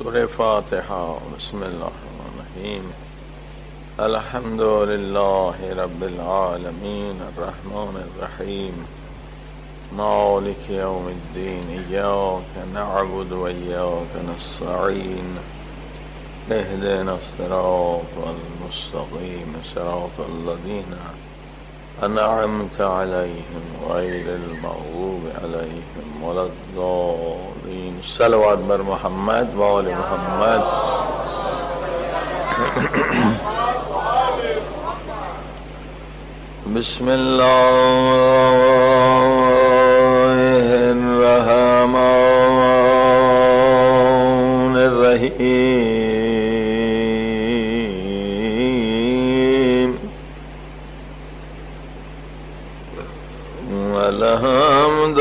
سورہ فاتحہ بسم اللہ الرحمن الرحیم الحمد للہ رب العالمین الرحمن الرحیم مالک یوم الدین ایاک نعبد و ایاک نستعین اهدنا الصراط المستقیم صراط الذین انعمت علیہم غیر المغضوب علیہم ولا الضالین صلوات بر محمد و آل محمد بسم اللہ الرحمن الرحیم الحمد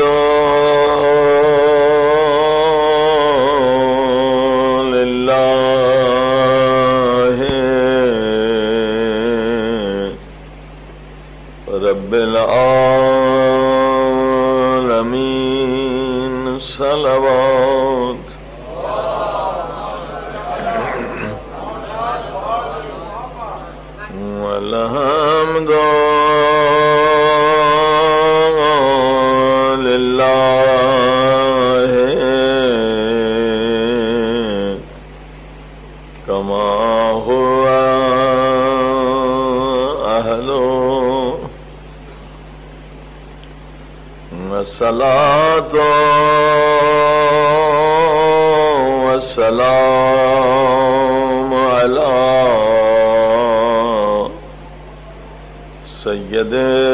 رب العالمین صلوات والحمد للہ کما ہوا اہلو والصلاة والسلام على سید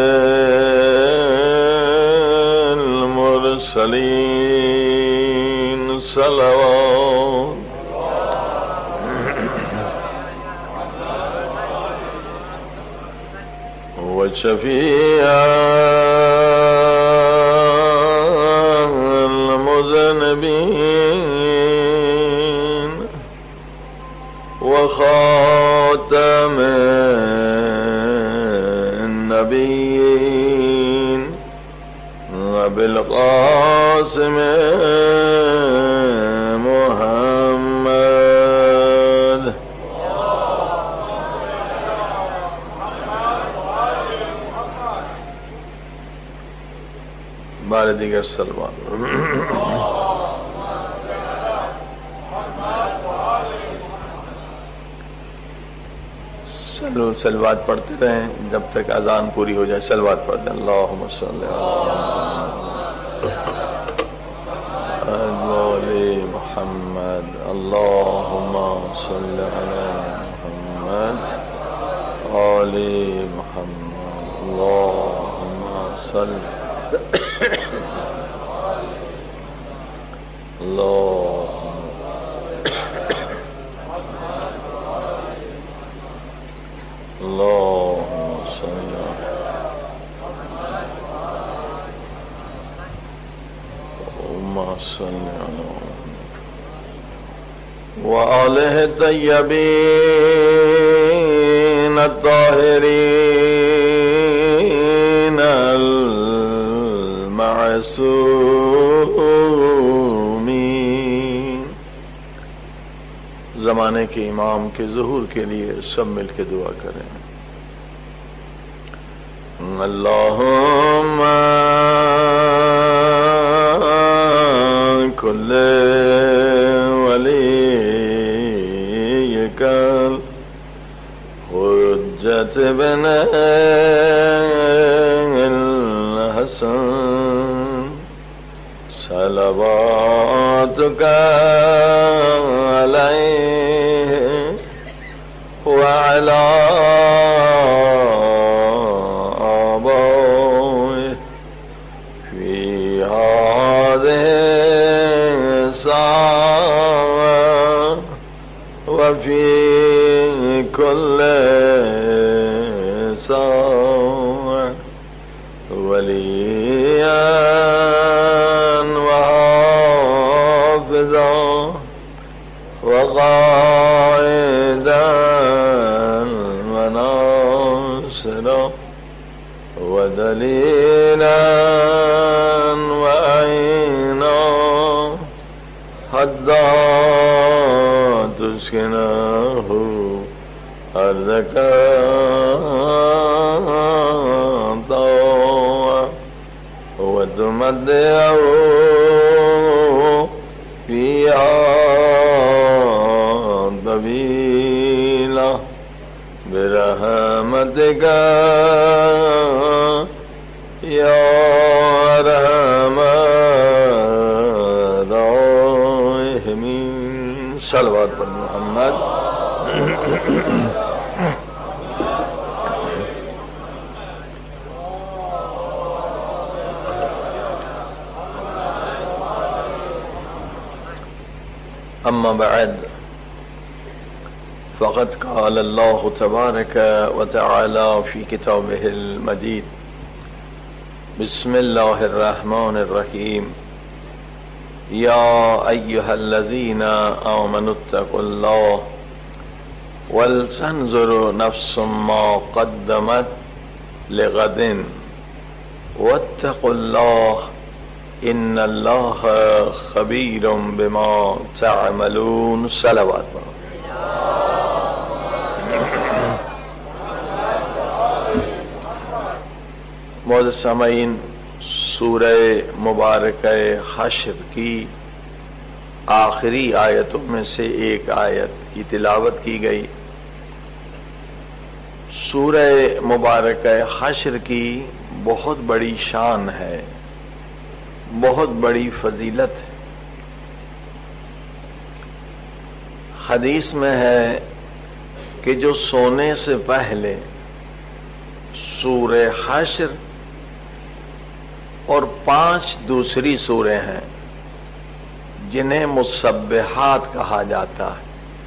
المرسلین صلوات وشفیع المذنبین وخاتم النبیین وبالقاسم محمد بار دیگر سلوات سلوات پڑھتے رہیں جب تک اذان پوری ہو جائے. سلوات پڑھتے ہیں. اللہم صلی علی محمد اللہم صلی علی محمد علی محمد اللہم صلی وآلہ الطیبین الطاہرین المعصومین. زمانے کے امام کے ظہور کے لیے سب مل کے دعا کریں. اللہم کل ولیک الحجۃ بن الحسن صلواتک علیہ وعلی آبائہ فی ہذہ الساعة وفی کل ساعة ولیاً وحافظاً وقائداً وناصراً ودليلا وعينا حدا تسكنه أرضك طوعا وتمتعه فيها طويلا برحمتك يا أرحم الراحمين. صلوات پر محمد. أما بعد فقد قال الله تبارك وتعالى في كتابه المجيد: بسم الله الرحمن الرحيم. يا أيها الذين آمنوا اتقوا الله ولتنظر نفس ما قدمت لغد واتقوا الله ان اللہ خبیر بما تعملون. صلوات. معزز سامعین، سورہ مبارکہ حشر کی آخری آیتوں میں سے ایک آیت کی تلاوت کی گئی. سورہ مبارکہ حشر کی بہت بڑی شان ہے، بہت بڑی فضیلت ہے. حدیث میں ہے کہ جو سونے سے پہلے سورہ حشر اور 5 دوسری سوریں ہیں جنہیں مسبحات کہا جاتا ہے.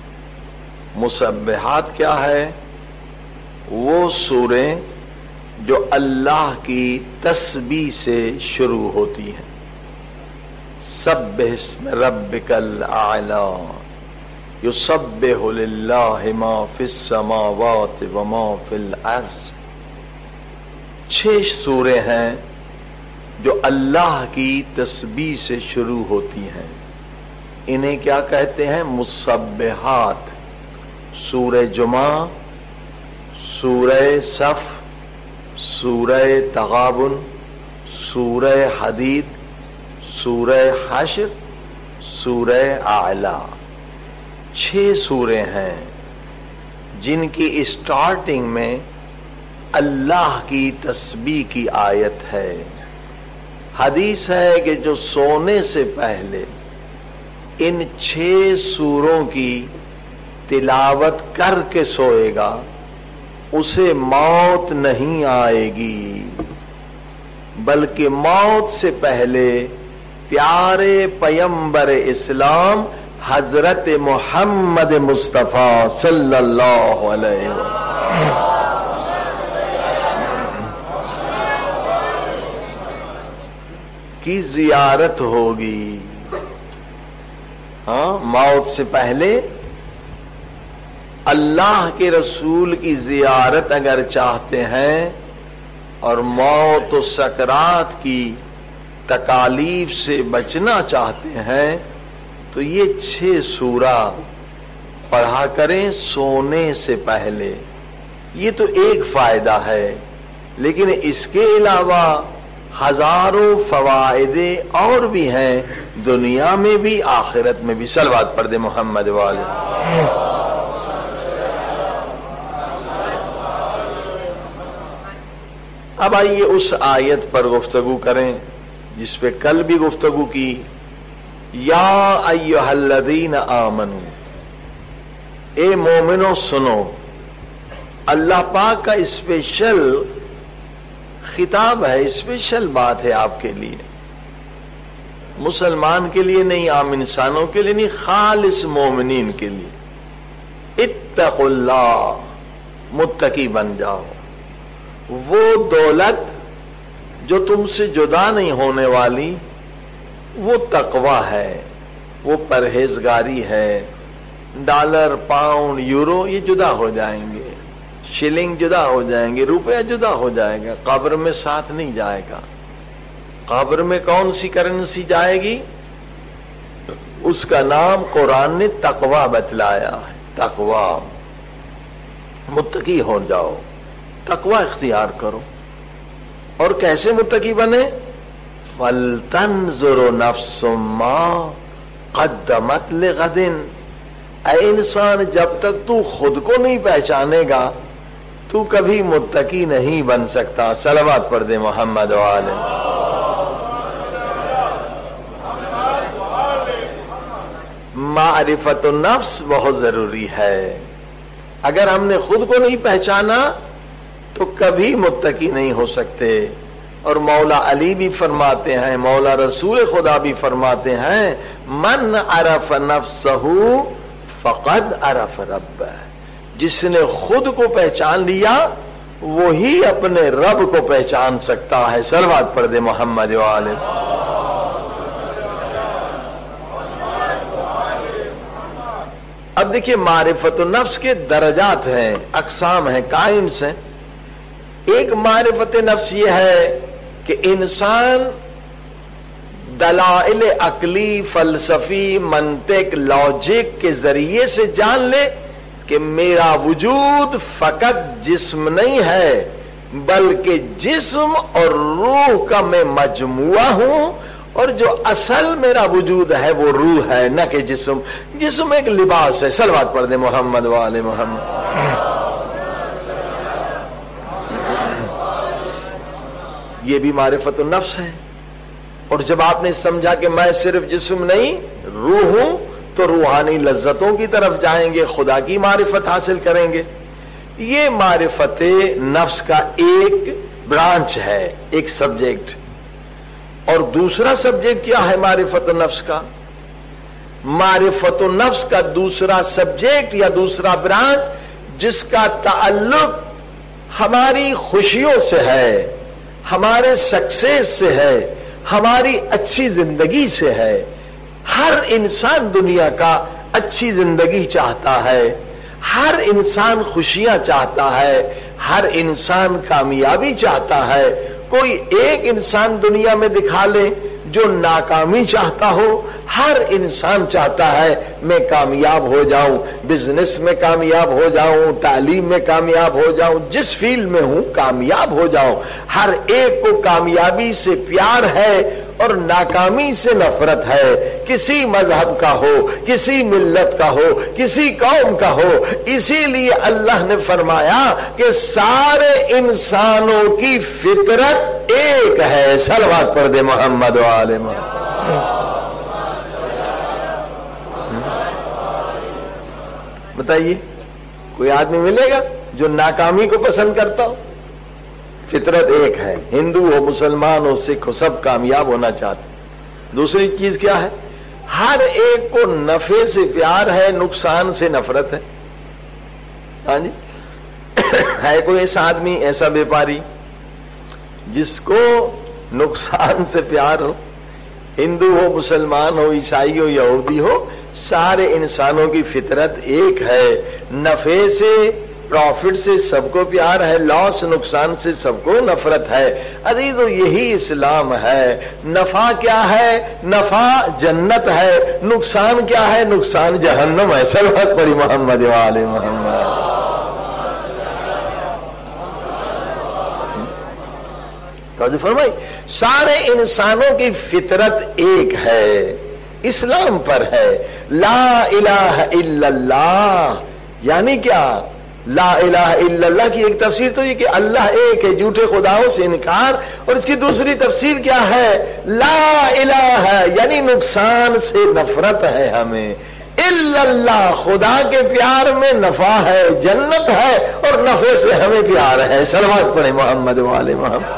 مسبحات کیا ہے؟ وہ سوریں جو اللہ کی تسبیح سے شروع ہوتی ہیں. سبح اسم ربک الاعلی یسبح للہ ما فی السماوات وما فی الارض. 6 سوریں ہیں جو اللہ کی تسبیح سے شروع ہوتی ہیں. انہیں کیا کہتے ہیں؟ مسبحات. سورہ جمعہ، سورہ صف، سورہ تغابن، سورہ حدید، سورہ حشر، سورہ اعلی. 6 سوریں ہیں جن کی اسٹارٹنگ میں اللہ کی تسبیح کی آیت ہے. حدیث ہے کہ جو سونے سے پہلے ان 6 سوروں کی تلاوت کر کے سوئے گا اسے موت نہیں آئے گی، بلکہ موت سے پہلے پیارے پیمبر اسلام حضرت محمد مصطفیٰ صلی اللہ علیہ وسلم کی زیارت ہوگی. ہاں، موت سے پہلے اللہ کے رسول کی زیارت اگر چاہتے ہیں اور موت و سکرات کی تکالیف سے بچنا چاہتے ہیں تو یہ 6 سورہ پڑھا کریں سونے سے پہلے. یہ تو ایک فائدہ ہے، لیکن اس کے علاوہ ہزاروں فوائد اور بھی ہیں، دنیا میں بھی آخرت میں بھی. صلوات پڑھ دے محمد والے. اب آئیے اس آیت پر گفتگو کریں جس پہ کل بھی گفتگو کی. یا ایھا الذین آمنو، اے مومنو سنو. اللہ پاک کا اسپیشل خطاب ہے، اسپیشل بات ہے آپ کے لیے، مسلمان کے لیے نہیں، عام انسانوں کے لیے نہیں، خالص مومنین کے لیے. اتقوا اللہ، متقی بن جاؤ. وہ دولت جو تم سے جدا نہیں ہونے والی وہ تقوی ہے، وہ پرہیزگاری ہے. ڈالر، پاؤنڈ، یورو یہ جدا ہو جائیں گے، شلنگ جدا ہو جائیں گے، روپیہ جدا ہو جائے گا، قبر میں ساتھ نہیں جائے گا. قبر میں کون سی کرنسی جائے گی؟ اس کا نام قرآن نے تقوی بتلایا ہے. تقوی، متقی ہو جاؤ، تقوی اختیار کرو. اور کیسے متقی بنے؟ فَلْتَنْظُرُ نَفْسٌ مَّا قَدَّمَتْ لِغَدٍ. اے انسان، جب تک تو خود کو نہیں پہچانے گا تو کبھی متقی نہیں بن سکتا. صلوات پڑھ دے محمد وآلہ. معرفت النفس بہت ضروری ہے. اگر ہم نے خود کو نہیں پہچانا تو کبھی متقی نہیں ہو سکتے. اور مولا علی بھی فرماتے ہیں، مولا رسول خدا بھی فرماتے ہیں، من عرف نفسہ فقد عرف ربہ. جس نے خود کو پہچان لیا وہی اپنے رب کو پہچان سکتا ہے. صلوات پڑھ دے محمد وآلہ. اب دیکھیے، معرفت النفس کے درجات ہیں، اقسام ہیں، کائنڈز ہیں. ایک معرفت نفس یہ ہے کہ انسان دلائل عقلی، فلسفی، منطق، لاجک کے ذریعے سے جان لے کہ میرا وجود فقط جسم نہیں ہے بلکہ جسم اور روح کا میں مجموعہ ہوں، اور جو اصل میرا وجود ہے وہ روح ہے، نہ کہ جسم. جسم ایک لباس ہے. صلوات پڑھ دے محمد وآلہ محمد. یہ بھی معرفت النفس ہے. اور جب آپ نے سمجھا کہ میں صرف جسم نہیں روح ہوں تو روحانی لذتوں کی طرف جائیں گے، خدا کی معرفت حاصل کریں گے. یہ معرفت نفس کا ایک برانچ ہے، ایک سبجیکٹ. اور دوسرا سبجیکٹ کیا ہے معرفت النفس کا؟ معرفت النفس کا دوسرا سبجیکٹ یا دوسرا برانچ جس کا تعلق ہماری خوشیوں سے ہے، ہمارے سکسیس سے ہے، ہماری اچھی زندگی سے ہے. ہر انسان دنیا کا اچھی زندگی چاہتا ہے، ہر انسان خوشیاں چاہتا ہے، ہر انسان کامیابی چاہتا ہے. کوئی ایک انسان دنیا میں دکھا لے جو ناکامی چاہتا ہو. ہر انسان چاہتا ہے میں کامیاب ہو جاؤں، بزنس میں کامیاب ہو جاؤں، تعلیم میں کامیاب ہو جاؤں، جس فیلڈ میں ہوں کامیاب ہو جاؤں. ہر ایک کو کامیابی سے پیار ہے اور ناکامی سے نفرت ہے. کسی مذہب کا ہو، کسی ملت کا ہو، کسی قوم کا ہو. اسی لیے اللہ نے فرمایا کہ سارے انسانوں کی فطرت ایک ہے. صلوات پڑھ دے محمد وآلہ محمد. بتائیے، کوئی آدمی ملے گا جو ناکامی کو پسند کرتا ہو؟ فطرت ایک ہے. ہندو ہو، مسلمان ہو، سکھ ہو، سب کامیاب ہونا چاہتے. دوسری چیز کیا ہے؟ ہر ایک کو نفع سے پیار ہے، نقصان سے نفرت ہے. ہاں جی. ہے کوئی ایسا آدمی، ایسا بیپاری جس کو نقصان سے پیار ہو؟ ہندو ہو، مسلمان ہو، عیسائی ہو، یہودی ہو، سارے انسانوں کی فطرت ایک ہے. نفع سے، پروفٹ سے سب کو پیار ہے، لاس، نقصان سے سب کو نفرت ہے. عزیزو، یہی اسلام ہے. نفع کیا ہے؟ نفع جنت ہے. نقصان کیا ہے؟ نقصان جہنم ہے. صلوات پڑھی محمد وآلہ محمد. توجہ فرمائی. سارے انسانوں کی فطرت ایک ہے، اسلام پر ہے. لا الہ الا اللہ یعنی کیا؟ لا الہ الا اللہ کی ایک تفسیر تو یہ کہ اللہ ایک ہے، جھوٹے خداؤں سے انکار. اور اس کی دوسری تفسیر کیا ہے؟ لا الہ یعنی نقصان سے نفرت ہے ہمیں. الا اللہ، خدا کے پیار میں نفع ہے، جنت ہے، اور نفع سے ہمیں پیار ہے. صلوات پڑھیں محمد وآلہ محمد.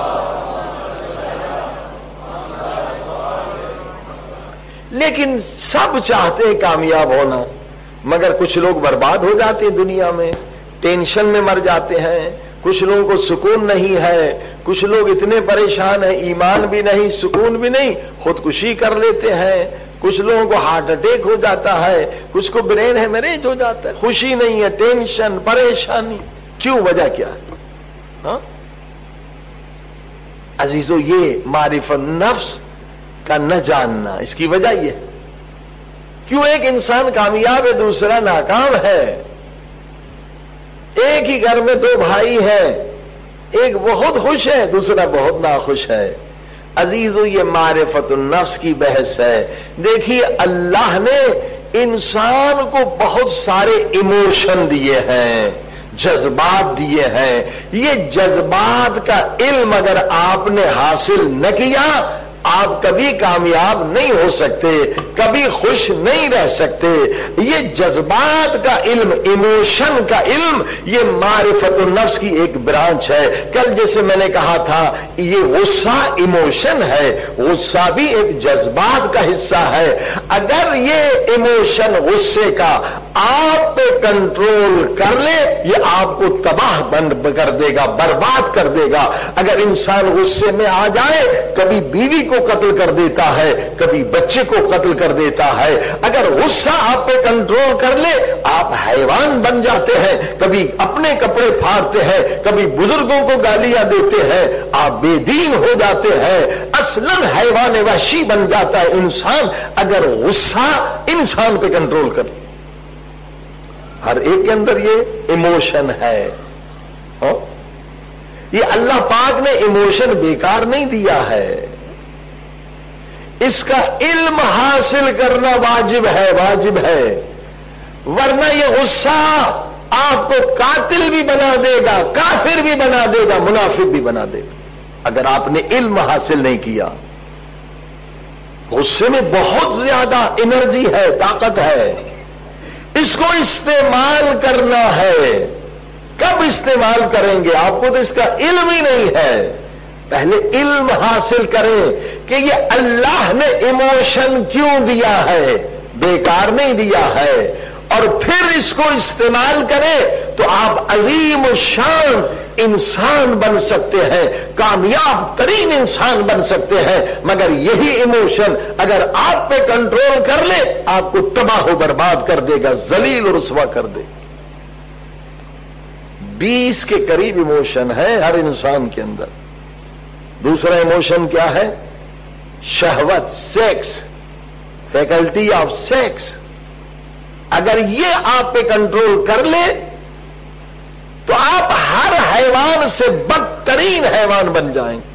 لیکن سب چاہتے ہیں کامیاب ہونا، مگر کچھ لوگ برباد ہو جاتے ہیں دنیا میں، ٹینشن میں مر جاتے ہیں. کچھ لوگوں کو سکون نہیں ہے، کچھ لوگ اتنے پریشان ہیں، ایمان بھی نہیں، سکون بھی نہیں، خودکشی کر لیتے ہیں. کچھ لوگوں کو ہارٹ اٹیک ہو جاتا ہے، کچھ کو برین ہیمریج ہو جاتا ہے. خوشی نہیں ہے، ٹینشن، پریشانی. کیوں؟ وجہ کیا ہے؟ ہاں عزیزو، یہ معرفت نفس کا نہ جاننا، اس کی وجہ یہ کیوں ایک انسان کامیاب ہے دوسرا ناکام ہے؟ ایک ہی گھر میں دو بھائی ہیں، ایک بہت خوش ہے دوسرا بہت ناخوش ہے۔ عزیزو یہ معرفت النفس کی بحث ہے۔ دیکھیے اللہ نے انسان کو بہت سارے ایموشن دیے ہیں، جذبات دیے ہیں۔ یہ جذبات کا علم اگر آپ نے حاصل نہ کیا آپ کبھی کامیاب نہیں ہو سکتے، کبھی خوش نہیں رہ سکتے۔ یہ جذبات کا علم، ایموشن کا علم، یہ معرفت النفس کی ایک برانچ ہے۔ کل جیسے میں نے کہا تھا یہ غصہ ایموشن ہے، غصہ بھی ایک جذبات کا حصہ ہے۔ اگر یہ ایموشن غصے کا آپ پہ کنٹرول کر لے یہ آپ کو تباہ بند کر دے گا، برباد کر دے گا۔ اگر انسان غصے میں آ جائے کبھی بیوی کو قتل کر دیتا ہے، کبھی بچے کو قتل کر دیتا ہے۔ اگر غصہ آپ پہ کنٹرول کر لے آپ حیوان بن جاتے ہیں، کبھی اپنے کپڑے پھاڑتے ہیں، کبھی بزرگوں کو گالیاں دیتے ہیں، آپ بے دین ہو جاتے ہیں، اصلاً حیوان وحشی بن جاتا ہے انسان اگر غصہ انسان پہ کنٹرول کر لے۔ ہر ایک کے اندر یہ ایموشن ہے۔ یہ اللہ پاک نے ایموشن بیکار نہیں دیا ہے، اس کا علم حاصل کرنا واجب ہے، واجب ہے، ورنہ یہ غصہ آپ کو قاتل بھی بنا دے گا، کافر بھی بنا دے گا، منافق بھی بنا دے گا اگر آپ نے علم حاصل نہیں کیا۔ غصے میں بہت زیادہ انرجی ہے، طاقت ہے، اس کو استعمال کرنا ہے۔ کب استعمال کریں گے آپ کو تو اس کا علم ہی نہیں ہے۔ پہلے علم حاصل کریں کہ یہ اللہ نے ایموشن کیوں دیا ہے، بیکار نہیں دیا ہے، اور پھر اس کو استعمال کریں تو آپ عظیم الشان انسان بن سکتے ہیں، کامیاب ترین انسان بن سکتے ہیں۔ مگر یہی ایموشن اگر آپ پہ کنٹرول کر لے آپ کو تباہ و برباد کر دے گا، ذلیل و رسوا کر دے گا۔ 20 کے قریب ایموشن ہے ہر انسان کے اندر۔ دوسرا ایموشن کیا ہے؟ شہوت، سیکس، فیکلٹی آف سیکس۔ اگر یہ آپ پہ کنٹرول کر لے تو آپ ہر حیوان سے بدترین حیوان بن جائیں گے۔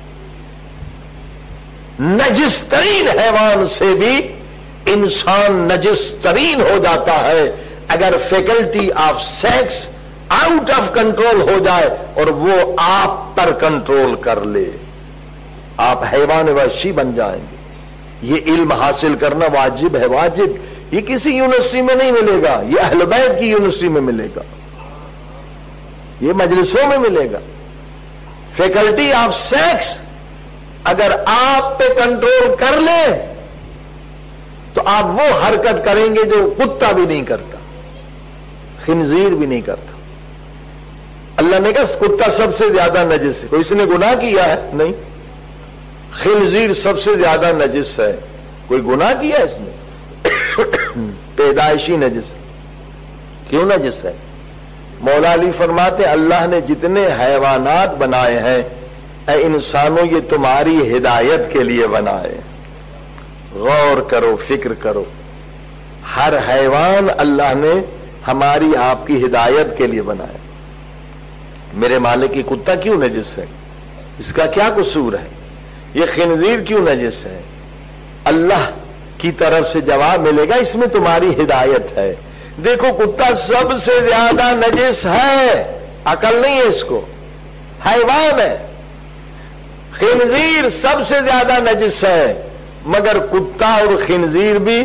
نجس ترین حیوان سے بھی انسان نجس ترین ہو جاتا ہے اگر faculty of sex out of control ہو جائے اور وہ آپ پر کنٹرول کر لے، آپ حیوان وحشی بن جائیں گے۔ یہ علم حاصل کرنا واجب ہے، واجب۔ یہ کسی یونیورسٹی میں نہیں ملے گا، یہ اہل بیت کی یونیورسٹی میں ملے گا، یہ مجلسوں میں ملے گا۔ فیکلٹی آف سیکس اگر آپ پہ کنٹرول کر لیں تو آپ وہ حرکت کریں گے جو کتا بھی نہیں کرتا، خنزیر بھی نہیں کرتا۔ اللہ نے کہا کتا سب سے زیادہ نجس ہے، کوئی اس نے گناہ کیا ہے؟ نہیں۔ خنزیر سب سے زیادہ نجس ہے، کوئی گناہ کیا اس نے؟ پیدائشی نجس۔ کیوں نجس ہے؟ مولا علی فرماتے اللہ نے جتنے حیوانات بنائے ہیں اے انسانوں یہ تمہاری ہدایت کے لیے بنائے۔ غور کرو، فکر کرو، ہر حیوان اللہ نے ہماری آپ کی ہدایت کے لیے بنایا۔ میرے مالک کی کتا کیوں نجس ہے؟ اس کا کیا قصور ہے؟ یہ خنزیر کیوں نجس ہے؟ اللہ کی طرف سے جواب ملے گا اس میں تمہاری ہدایت ہے۔ دیکھو کتا سب سے زیادہ نجس ہے، عقل نہیں ہے اس کو، حیوان ہے۔ خنزیر سب سے زیادہ نجس ہے، مگر کتا اور خنزیر بھی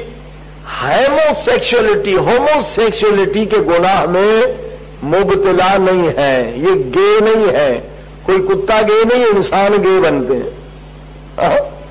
ہومو سیکشولیٹی کے گناہ میں مبتلا نہیں ہے، یہ گے نہیں ہے۔ کوئی کتا گے نہیں، انسان گے بنتے ہیں۔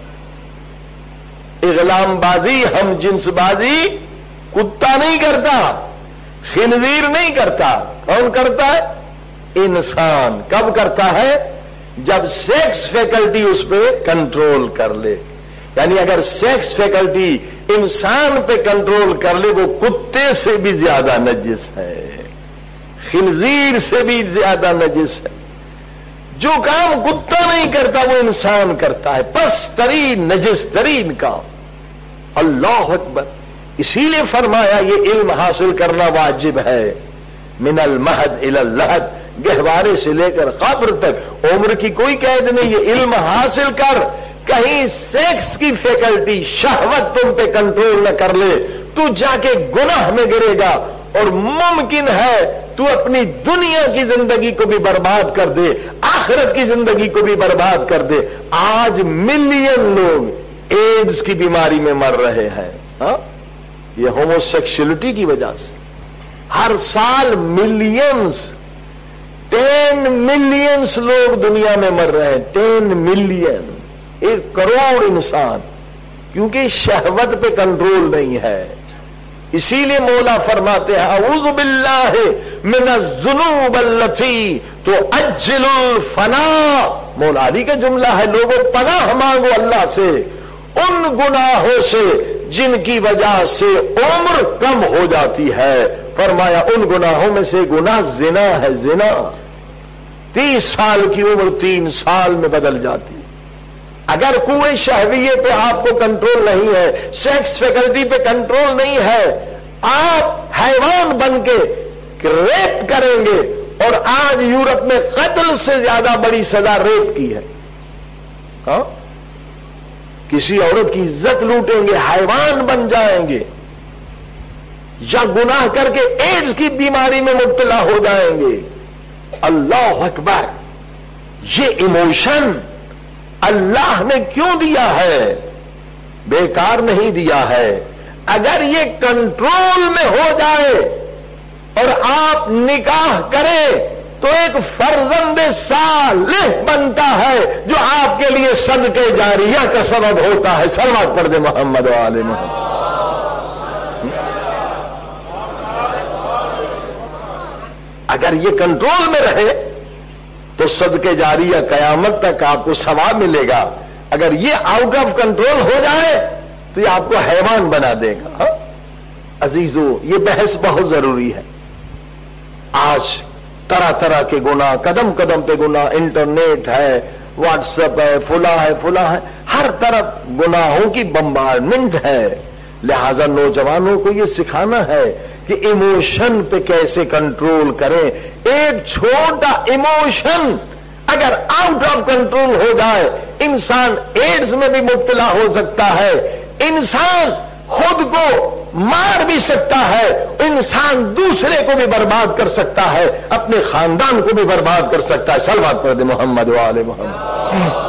اغلام بازی، ہم جنس بازی کتا نہیں کرتا، خنزیر نہیں کرتا، کون کرتا ہے؟ انسان۔ کب کرتا ہے؟ جب سیکس فیکلٹی اس پہ کنٹرول کر لے۔ یعنی اگر سیکس فیکلٹی انسان پہ کنٹرول کر لے وہ کتے سے بھی زیادہ نجس ہے، خنزیر سے بھی زیادہ نجس ہے۔ جو کام کتا نہیں کرتا وہ انسان کرتا ہے، پس ترین نجس ترین کام۔ اللہ اکبر۔ اسی لیے فرمایا یہ علم حاصل کرنا واجب ہے، من المہد الی اللحد، گہوارے سے لے کر قبر تک، عمر کی کوئی قید نہیں، یہ علم حاصل کر۔ کہیں سیکس کی فیکلٹی، شہوت تم پہ کنٹرول نہ کر لے تو جا کے گناہ میں گرے گا، اور ممکن ہے تو اپنی دنیا کی زندگی کو بھی برباد کر دے، آخرت کی زندگی کو بھی برباد کر دے۔ آج ملین لوگ ایڈز کی بیماری میں مر رہے ہیں، ہاں، یہ ہومو سیکشولیٹی کی وجہ سے۔ ہر سال ملینز، 10 ملینز لوگ دنیا میں مر رہے ہیں، 10 ملین، 1 کروڑ انسان، کیونکہ شہوت پہ کنٹرول نہیں ہے۔ اسی لیے مولا فرماتے ہیں اعوذ باللہ من الذنوب التی تعجل الفناء، مولا علی کا جملہ ہے، لوگوں پناہ مانگو اللہ سے ان گناہوں سے جن کی وجہ سے عمر کم ہو جاتی ہے۔ فرمایا ان گناہوں میں سے گناہ زنا ہے، زنا 30 سال کی عمر 3 سال میں بدل جاتی ہے۔ اگر قوت شہویے پہ آپ کو کنٹرول نہیں ہے، سیکس فیکلٹی پہ کنٹرول نہیں ہے، آپ حیوان بن کے ریپ کریں گے، اور آج یورپ میں قتل سے زیادہ بڑی سزا ریپ کی ہے، ہاں، کسی عورت کی عزت لوٹیں گے، حیوان بن جائیں گے، یا گناہ کر کے ایڈز کی بیماری میں مبتلا ہو جائیں گے۔ اللہ اکبر، یہ ایموشن اللہ نے کیوں دیا ہے؟ بیکار نہیں دیا ہے۔ اگر یہ کنٹرول میں ہو جائے اور آپ نکاح کریں تو ایک فرزند صالح بنتا ہے جو آپ کے لیے صدقے جاریہ کا سبب ہوتا ہے۔ صلوات پڑھ دے محمد و آل محمد۔ اگر یہ کنٹرول میں رہے تو صدقے جاریہ قیامت تک آپ کو ثواب ملے گا۔ اگر یہ آؤٹ آف کنٹرول ہو جائے تو یہ آپ کو حیوان بنا دے گا۔ عزیزو، یہ بحث بہت ضروری ہے۔ آج طرح طرح کے گناہ، قدم قدم پہ گناہ، انٹرنیٹ ہے، واٹس ایپ ہے، فلاں ہے، فلاں ہے، ہر طرف گناہوں کی بمبارڈمنٹ ہے۔ لہذا نوجوانوں کو یہ سکھانا ہے کہ ایموشن پہ کیسے کنٹرول کریں۔ ایک چھوٹا ایموشن اگر آؤٹ آف کنٹرول ہو جائے، انسان ایڈز میں بھی مبتلا ہو سکتا ہے، انسان خود کو مار بھی سکتا ہے، انسان دوسرے کو بھی برباد کر سکتا ہے، اپنے خاندان کو بھی برباد کر سکتا ہے۔ صلوات پڑھ دے محمد و آل محمد۔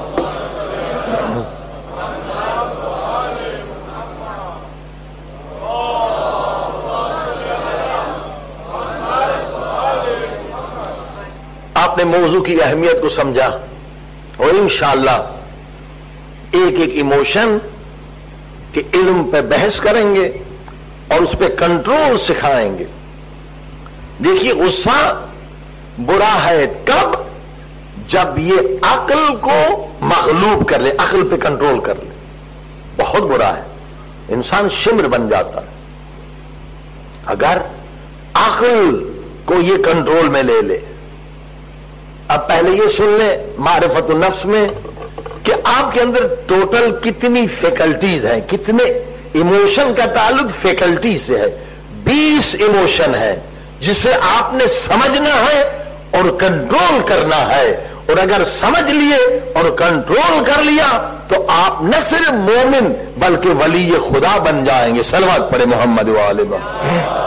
آپ نے موضوع کی اہمیت کو سمجھا، اور انشاءاللہ ایک ایک ایموشن کے علم پہ بحث کریں گے اور اس پہ کنٹرول سکھائیں گے۔ دیکھیے، غصہ برا ہے کب؟ جب یہ عقل کو مغلوب کر لے، عقل پہ کنٹرول کر لے، بہت برا ہے، انسان شمر بن جاتا ہے۔ اگر عقل کو یہ کنٹرول میں لے لے، اب پہلے یہ سن لیں معرفت النفس میں کہ آپ کے اندر ٹوٹل کتنی فیکلٹیز ہیں، کتنے ایموشن کا تعلق فیکلٹی سے ہے۔ 20 ایموشن ہے جسے آپ نے سمجھنا ہے اور کنٹرول کرنا ہے، اور اگر سمجھ لیے اور کنٹرول کر لیا تو آپ نہ صرف مومن بلکہ ولی خدا بن جائیں گے۔ صلوات پڑھے محمد و آل محمد۔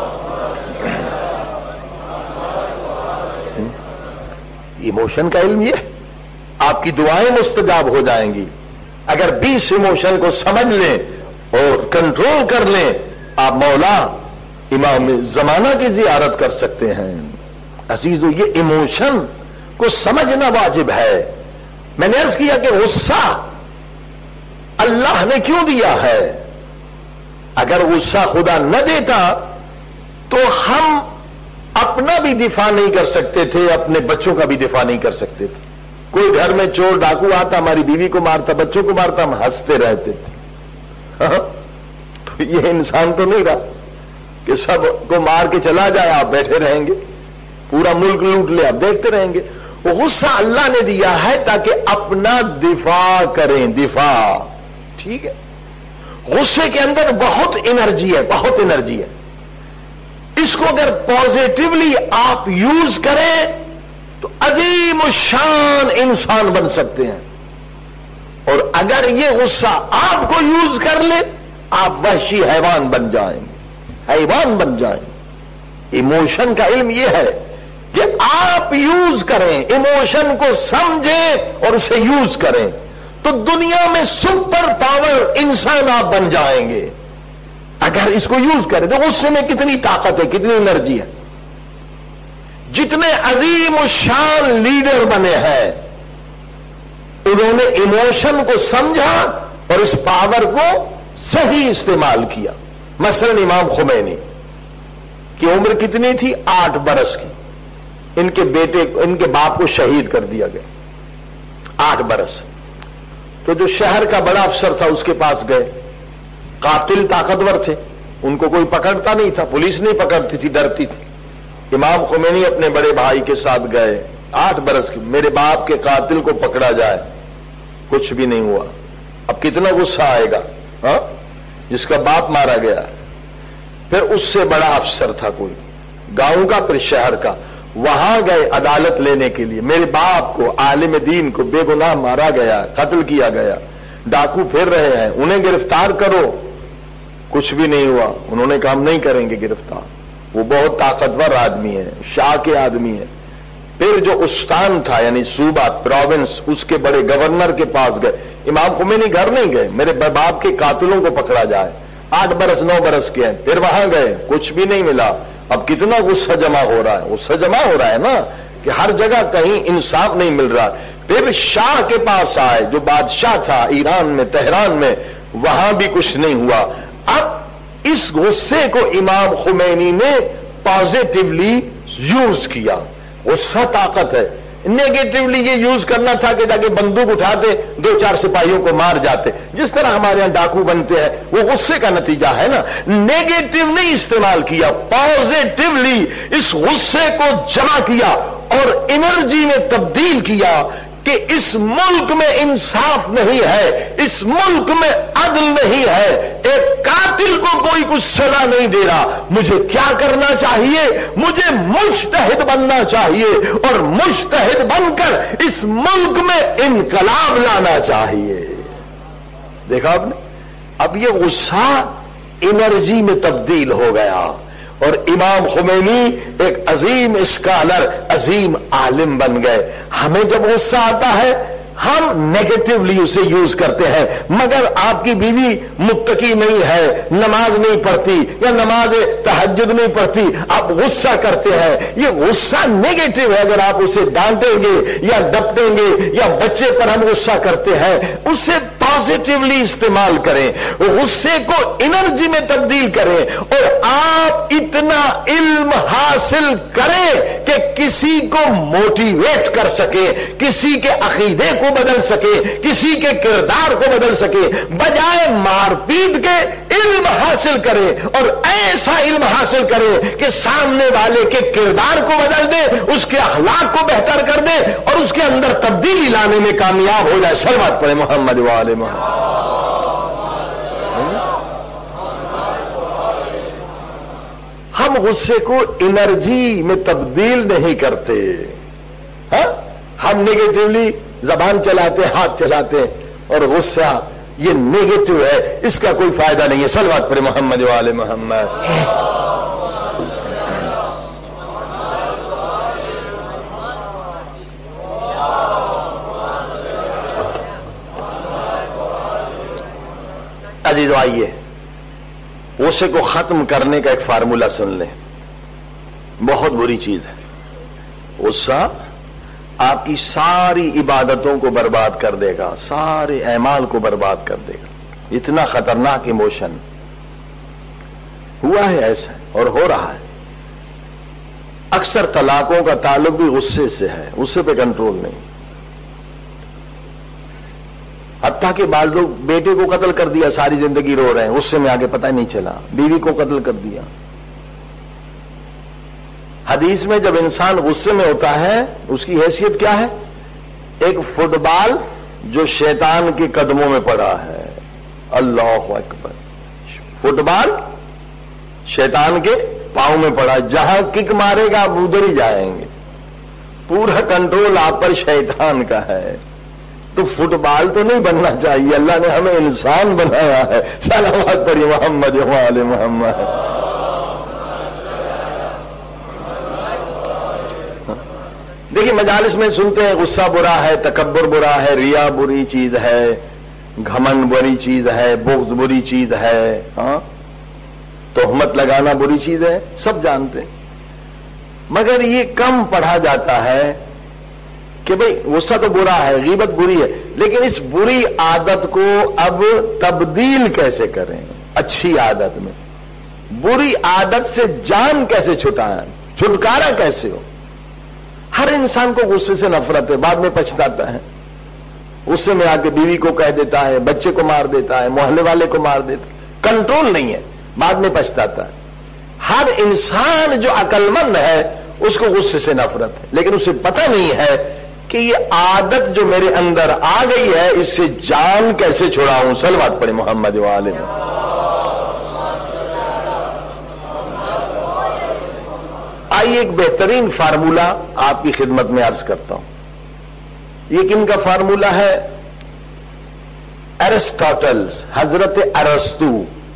ایموشن کا علم یہ ہے، آپ کی دعائیں مستجاب ہو جائیں گی۔ اگر 20 ایموشن کو سمجھ لیں اور کنٹرول کر لیں، آپ مولا امام زمانہ کی زیارت کر سکتے ہیں۔ عزیزو، یہ ایموشن کو سمجھنا واجب ہے۔ میں نے عرض کیا کہ غصہ اللہ نے کیوں دیا ہے؟ اگر غصہ خدا نہ دیتا تو ہم اپنا بھی دفاع نہیں کر سکتے تھے، اپنے بچوں کا بھی دفاع نہیں کر سکتے تھے۔ کوئی گھر میں چور ڈاکو آتا، ہماری بیوی کو مارتا، بچوں کو مارتا، ہم ہنستے رہتے تھے۔ تو یہ انسان تو نہیں رہا کہ سب کو مار کے چلا جائے، آپ بیٹھے رہیں گے، پورا ملک لوٹ لے، آپ دیکھتے رہیں گے۔ وہ غصہ اللہ نے دیا ہے تاکہ اپنا دفاع کریں، دفاع، ٹھیک ہے۔ غصے کے اندر بہت انرجی ہے، بہت انرجی ہے. اس کو اگر پازیٹیولی آپ یوز کریں تو عظیم الشان انسان بن سکتے ہیں. اور اگر یہ غصہ آپ کو یوز کر لے آپ وحشی حیوان بن جائیں گے، حیوان بن جائیں گے. ایموشن کا علم یہ ہے کہ آپ یوز کریں، ایموشن کو سمجھیں اور اسے یوز کریں تو دنیا میں سپر پاور انسان آپ بن جائیں گے. اگر اس کو یوز کریں تو غصے میں کتنی طاقت ہے، کتنی انرجی ہے. جتنے عظیم الشان لیڈر بنے ہیں انہوں نے ایموشن کو سمجھا اور اس پاور کو صحیح استعمال کیا. مثلا امام خمینی کی عمر کتنی تھی؟ 8 برس کی. ان کے باپ کو شہید کر دیا گیا. 8 برس. تو جو شہر کا بڑا افسر تھا اس کے پاس گئے. قاتل طاقتور تھے، ان کو کوئی پکڑتا نہیں تھا، پولیس نہیں پکڑتی تھی، ڈرتی تھی. امام خمینی اپنے بڑے بھائی کے ساتھ گئے. 8 برس کی، میرے باپ کے قاتل کو پکڑا جائے. کچھ بھی نہیں ہوا. اب کتنا غصہ آئے گا ہاں؟ جس کا باپ مارا گیا. پھر اس سے بڑا افسر تھا کوئی گاؤں کا، پھر شہر کا. وہاں گئے عدالت لینے کے لیے. میرے باپ کو، عالم دین کو بے گناہ مارا گیا، قتل کیا گیا، ڈاکو پھر رہے ہیں، انہیں گرفتار کرو. کچھ بھی نہیں ہوا. انہوں نے کہا ہم نہیں کریں گے گرفتار. وہ بہت طاقتور آدمی ہے، شاہ کے آدمی ہے. پھر جو استان تھا یعنی صوبہ، پروونس، اس کے بڑے گورنر کے پاس گئے. امام خمینی گھر نہیں گئے، میرے باپ کے قاتلوں کو پکڑا جائے. 8 برس 9 برس کے ہیں. پھر وہاں گئے، کچھ بھی نہیں ملا. اب کتنا غصہ جمع ہو رہا ہے، غصہ جمع ہو رہا ہے نا کہ ہر جگہ کہیں انصاف نہیں مل رہا. پھر شاہ کے پاس آئے جو بادشاہ تھا ایران میں، تہران میں. وہاں بھی کچھ نہیں ہوا. اب اس غصے کو امام خمینی نے پازیٹیولی یوز کیا. غصہ طاقت ہے. نیگیٹیولی یہ یوز کرنا تھا کہ جا کے بندوق اٹھاتے 2-4 سپاہیوں کو مار جاتے، جس طرح ہمارے یہاں ڈاکو بنتے ہیں. وہ غصے کا نتیجہ ہے نا. نیگیٹو نہیں استعمال کیا، پازیٹیولی اس غصے کو جمع کیا اور انرجی میں تبدیل کیا کہ اس ملک میں انصاف نہیں ہے، اس ملک میں عدل نہیں ہے. ایک قاتل کو کوئی کچھ سزا نہیں دے رہا. مجھے کیا کرنا چاہیے؟ مجھے مجتہد بننا چاہیے اور مجتہد بن کر اس ملک میں انقلاب لانا چاہیے. دیکھا آپ نے؟ اب یہ غصہ انرجی میں تبدیل ہو گیا اور امام خمینی ایک عظیم اسکالر، عظیم عالم بن گئے. ہمیں جب غصہ آتا ہے ہم نیگیٹولی اسے یوز کرتے ہیں. مگر آپ کی بیوی متقی نہیں ہے، نماز نہیں پڑھتی یا نماز تہجد نہیں پڑھتی، آپ غصہ کرتے ہیں. یہ غصہ نیگیٹو ہے. اگر آپ اسے ڈانٹیں گے یا ڈپٹیں گے یا بچے پر ہم غصہ کرتے ہیں، اسے پازیٹیولی استعمال کریں، غصے کو انرجی میں تبدیل کریں اور آپ اتنا علم حاصل کریں کہ کسی کو موٹیویٹ کر سکے، کسی کے عقیدے کو بدل سکے، کسی کے کردار کو بدل سکے. بجائے مار پیٹ کے علم حاصل کرے اور ایسا علم حاصل کرے کہ سامنے والے کے کردار کو بدل دے، اس کے اخلاق کو بہتر کر دے اور اس کے اندر تبدیلی لانے میں کامیاب ہو جائے. صلوات پڑھے محمد وآل محمد. ہم غصے کو انرجی میں تبدیل نہیں کرتے. ہاں ہم نیگیٹولی زبان چلاتے، ہاتھ چلاتے اور غصہ یہ نیگیٹو ہے، اس کا کوئی فائدہ نہیں ہے. صلوات پر محمد وآل محمد. عزیز آئیے غصے کو ختم کرنے کا ایک فارمولا سن لیں. بہت بری چیز ہے. غصہ آپ کی ساری عبادتوں کو برباد کر دے گا، سارے اعمال کو برباد کر دے گا. اتنا خطرناک ایموشن ہوا ہے ایسا اور ہو رہا ہے. اکثر طلاقوں کا تعلق بھی غصے سے ہے، غصے پہ کنٹرول نہیں. حتیٰ کہ بعض لوگ بیٹے کو قتل کر دیا، ساری زندگی رو رہے ہیں، غصے میں آگے پتہ نہیں چلا. بیوی کو قتل کر دیا. حدیث میں جب انسان غصے میں ہوتا ہے اس کی حیثیت کیا ہے؟ ایک فٹ بال جو شیطان کے قدموں میں پڑا ہے. अल्लाह अकबर। फुट बॉल शैतान के पांव में पड़ा, जहां किक मारेगा आप उधर ही जाएंगे, पूरा कंट्रोल आप पर शैतान का है। तो फुटबॉल तो नहीं बनना चाहिए, अल्लाह ने हमें इंसान बनाया है। सलावत पढ़िए मोहम्मद व आले मोहम्मद। देखिए मजालिस में सुनते हैं गुस्सा बुरा है, तकब्बुर बुरा है, रिया बुरी चीज है, घमंड बुरी चीज है, बुग़्ज़ बुरी चीज है, हाँ, तोहमत लगाना बुरी चीज है, सब जानते हैं। मगर ये कम पढ़ा जाता है कि भाई गुस्सा तो बुरा है, गीबत बुरी है, लेकिन इस बुरी आदत को अब तब्दील कैसे करें अच्छी आदत में, बुरी आदत से जान कैसे छुटाएं, छुटकारा कैसे हो। हर इंसान को गुस्से से नफरत है, बाद में पछताता है, गुस्से में आके बीवी को कह देता है, बच्चे को मार देता है, मोहल्ले वाले को मार देता है, कंट्रोल नहीं है, बाद में पछताता है। हर इंसान जो अक्लमंद है उसको गुस्से से नफरत है, लेकिन उसे पता नहीं है कि ये आदत जो मेरे अंदर आ गई है इससे जान कैसे छुड़ाऊं। सलवात पढ़े मोहम्मद वाले में। आइए एक बेहतरीन फार्मूला आपकी खिदमत में अर्ज करता हूं। ये किनका फार्मूला है? एरिस्टोटल्स, हजरत अरस्तु।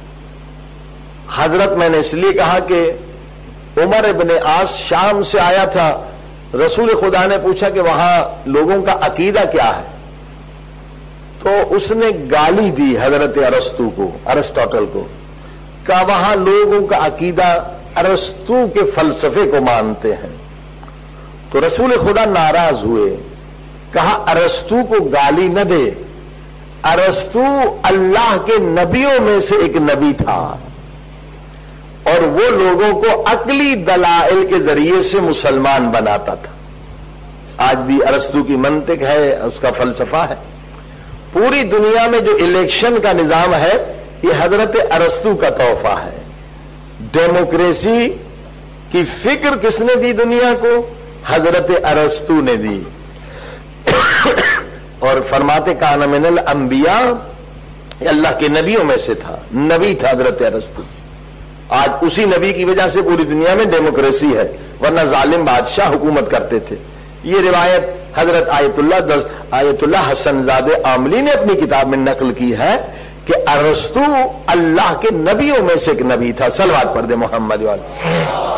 हजरत मैंने इसलिए कहा कि उमर इब्न आस शाम से आया था, रसूल खुदा ने पूछा कि वहां लोगों का अकीदा क्या है, तो उसने गाली दी हजरत अरस्तु को, अरिस्टोटल को, कहा वहां लोगों का अकीदा अरस्तु के फलसफे को मानते हैं। तो रसूल खुदा नाराज हुए, कहा अरस्तु को गाली न दे, अरस्तु अल्लाह के नबियों में से एक नबी था और वो लोगों को अकली दलाइल के जरिए से मुसलमान बनाता था। आज भी अरस्तु की मंतिक है, उसका फलसफा है। पूरी दुनिया में जो इलेक्शन का निजाम है ये हजरत अरस्तु का तोहफा है। डेमोक्रेसी की फिक्र किसने दी दुनिया को? हजरत अरस्तु ने दी। और फरमाते कान मिनल अंबिया, अल्लाह के नबियों में से था, नबी था हजरत अरस्तु। आज उसी नबी की वजह से पूरी दुनिया में डेमोक्रेसी है, वरना जालिम बादशाह हुकूमत करते थे। ये रिवायत हजरत आयतुल्लाह हसनजादे आमली ने अपनी किताब में नकल की है कि अरस्तु अल्लाह के नबियों में से एक नबी था। सलवात पढ़ दे मोहम्मद वाले।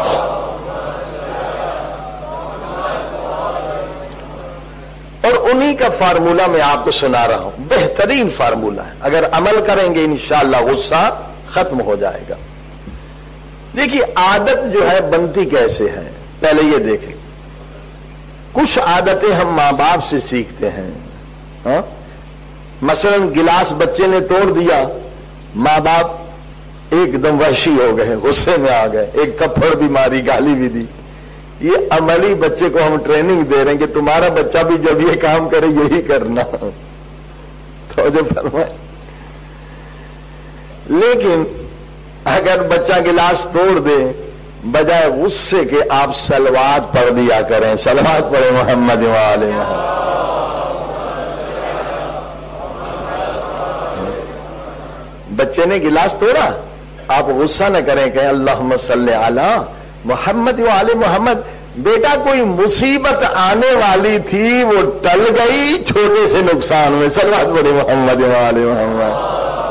और उन्हीं का फार्मूला मैं आपको सुना रहा हूं, बेहतरीन फार्मूला है। अगर अमल करेंगे इंशाअल्लाह गुस्सा खत्म हो जाएगा। देखिए आदत जो है बनती कैसे है, पहले ये देखें। कुछ आदतें हम मां बाप से सीखते हैं। हाँ? मसलन गिलास बच्चे ने तोड़ दिया, मां बाप एकदम वहशी हो गए, गुस्से में आ गए, एक थप्पड़ भी मारी, गाली भी दी। ये अमली बच्चे को हम ट्रेनिंग दे रहे हैं कि तुम्हारा बच्चा भी जब ये काम करे यही करना। तो जो फरमाए, लेकिन अगर बच्चा गिलास तोड़ दे, बजाय गुस्से के आप सलवात पढ़ दिया करें। सलवात पढ़े मोहम्मद वाले मोहम्मद। बच्चे ने गिलास तोड़ा, आप गुस्सा न करें, कहें अल्लाहुम्मा सल्ली अला मोहम्मद वाले मोहम्मद। बेटा कोई मुसीबत आने वाली थी, वो टल गई छोटे से नुकसान में। सलवात पढ़े मोहम्मद वाले मोहम्मद।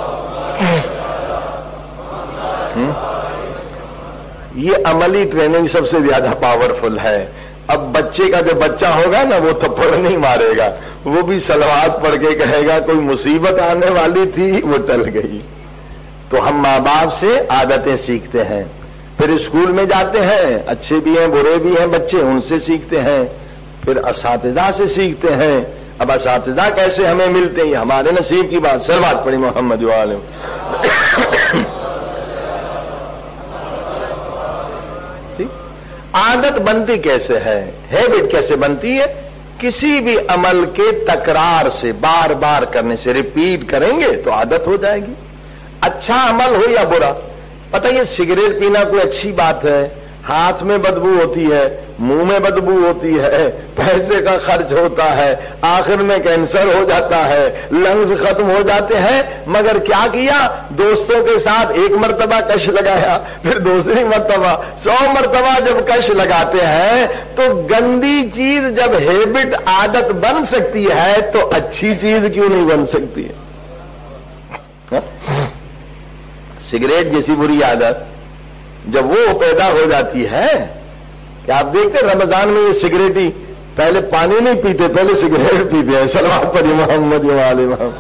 ये अमली ट्रेनिंग सबसे ज्यादा पावरफुल है। अब बच्चे का जो बच्चा होगा ना, वो थप्पड़ नहीं मारेगा, वो भी सलवात पढ़ के कहेगा कोई मुसीबत आने वाली थी, वो टल गई। तो हम माँ बाप से आदतें सीखते हैं, फिर स्कूल में जाते हैं, अच्छे भी हैं बुरे भी हैं बच्चे, उनसे सीखते हैं, फिर असातिज़ा से सीखते हैं। अब असातिज़ा कैसे हमें मिलते हैं, हमारे नसीब की बात। सलवात पढ़ी मोहम्मद वाले। आदत बनती कैसे है, हैबिट कैसे बनती है? किसी भी अमल के तकरार से, बार बार करने से, रिपीट करेंगे तो आदत हो जाएगी। अच्छा अमल हो या बुरा, पता ये सिगरेट पीना कोई अच्छी बात है, ہاتھ میں بدبو ہوتی ہے، منہ میں بدبو ہوتی ہے، پیسے کا خرچ ہوتا ہے، آخر میں کینسر ہو جاتا ہے، لنگز ختم ہو جاتے ہیں، مگر کیا کیا؟ دوستوں کے ساتھ ایک مرتبہ کش لگایا، پھر دوسری مرتبہ، 100 مرتبہ جب کش لگاتے ہیں تو گندی چیز جب ہیبٹ عادت بن سکتی ہے تو اچھی چیز کیوں نہیں بن سکتی ہے؟ سگریٹ جیسی بری عادت جب وہ پیدا ہو جاتی ہے کہ آپ دیکھتے رمضان میں یہ سگریٹی پہلے پانی نہیں پیتے، پہلے سگریٹ پیتے ہیں، صلوات پر محمد و آل محمد۔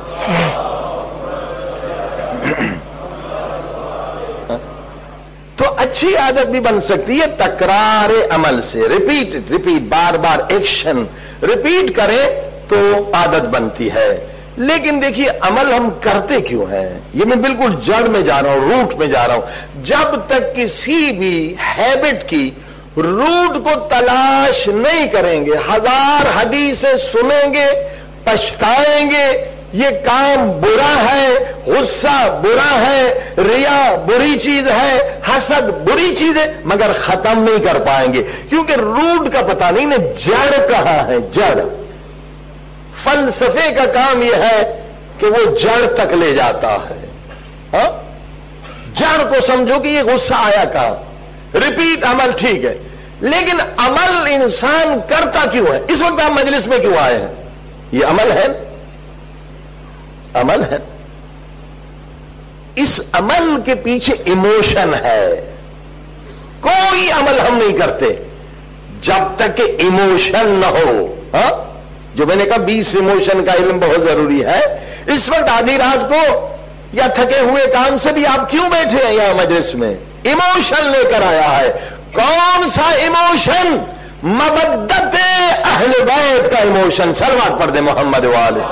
تو اچھی عادت بھی بن سکتی ہے تکرار عمل سے، ریپیٹ بار بار ایکشن ریپیٹ کریں تو عادت بنتی ہے۔ لیکن دیکھیے عمل ہم کرتے کیوں ہیں؟ یہ میں بالکل جڑ میں جا رہا ہوں، روٹ میں جا رہا ہوں۔ جب تک کسی بھی ہیبٹ کی روٹ کو تلاش نہیں کریں گے، 1000 حدیثیں سنیں گے، پچھتائیں گے، یہ کام برا ہے، غصہ برا ہے، ریا بری چیز ہے، حسد بری چیز ہے، مگر ختم نہیں کر پائیں گے کیونکہ روٹ کا پتہ نہیں نا، جڑ کہاں ہے؟ جڑ۔ فلسفے کا کام یہ ہے کہ وہ جڑ تک لے جاتا ہے۔ ہاں؟ جڑ کو سمجھو کہ یہ غصہ آیا کہاں؟ ریپیٹ عمل ٹھیک ہے، لیکن عمل انسان کرتا کیوں ہے؟ اس وقت آپ مجلس میں کیوں آئے ہیں؟ یہ عمل ہے، عمل ہے۔ اس عمل کے پیچھے ایموشن ہے۔ کوئی عمل ہم نہیں کرتے جب تک کہ ایموشن نہ ہو۔ ہاں؟ جو میں نے کہا 20 ایموشن کا علم بہت ضروری ہے۔ اس وقت آدھی رات کو یا تھکے ہوئے کام سے بھی آپ کیوں بیٹھے ہیں یہاں مجلس میں؟ ایموشن لے کر آیا ہے۔ کون سا ایموشن؟ مودت اہل بیت کا ایموشن۔ صلوات پڑھ دے محمد والے۔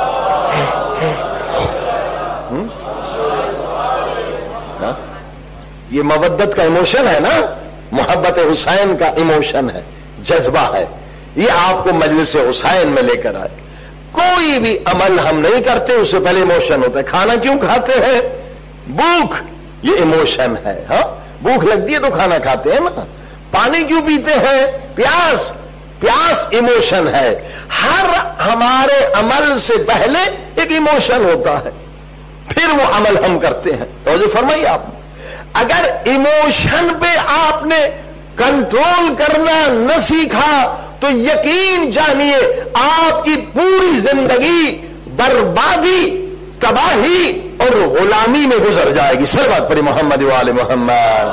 یہ مودت کا ایموشن ہے نا، محبت حسین کا ایموشن ہے، جذبہ ہے، یہ آپ کو مجلس حسین میں لے کر آئے۔ کوئی بھی عمل ہم نہیں کرتے اس سے پہلے ایموشن ہوتا ہے۔ کھانا کیوں کھاتے ہیں؟ بھوک، یہ ایموشن ہے۔ ہاں، بھوک لگتی ہے تو کھانا کھاتے ہیں نا۔ پانی کیوں پیتے ہیں؟ پیاس، پیاس ایموشن ہے۔ ہر ہمارے عمل سے پہلے ایک ایموشن ہوتا ہے، پھر وہ عمل ہم کرتے ہیں۔ توجہ فرمائیے آپ نے، اگر ایموشن پہ آپ نے کنٹرول کرنا نہ سیکھا تو یقین جانیے آپ کی پوری زندگی بربادی، تباہی اور غلامی میں گزر جائے گی۔ صلوات پر محمد و آل محمد۔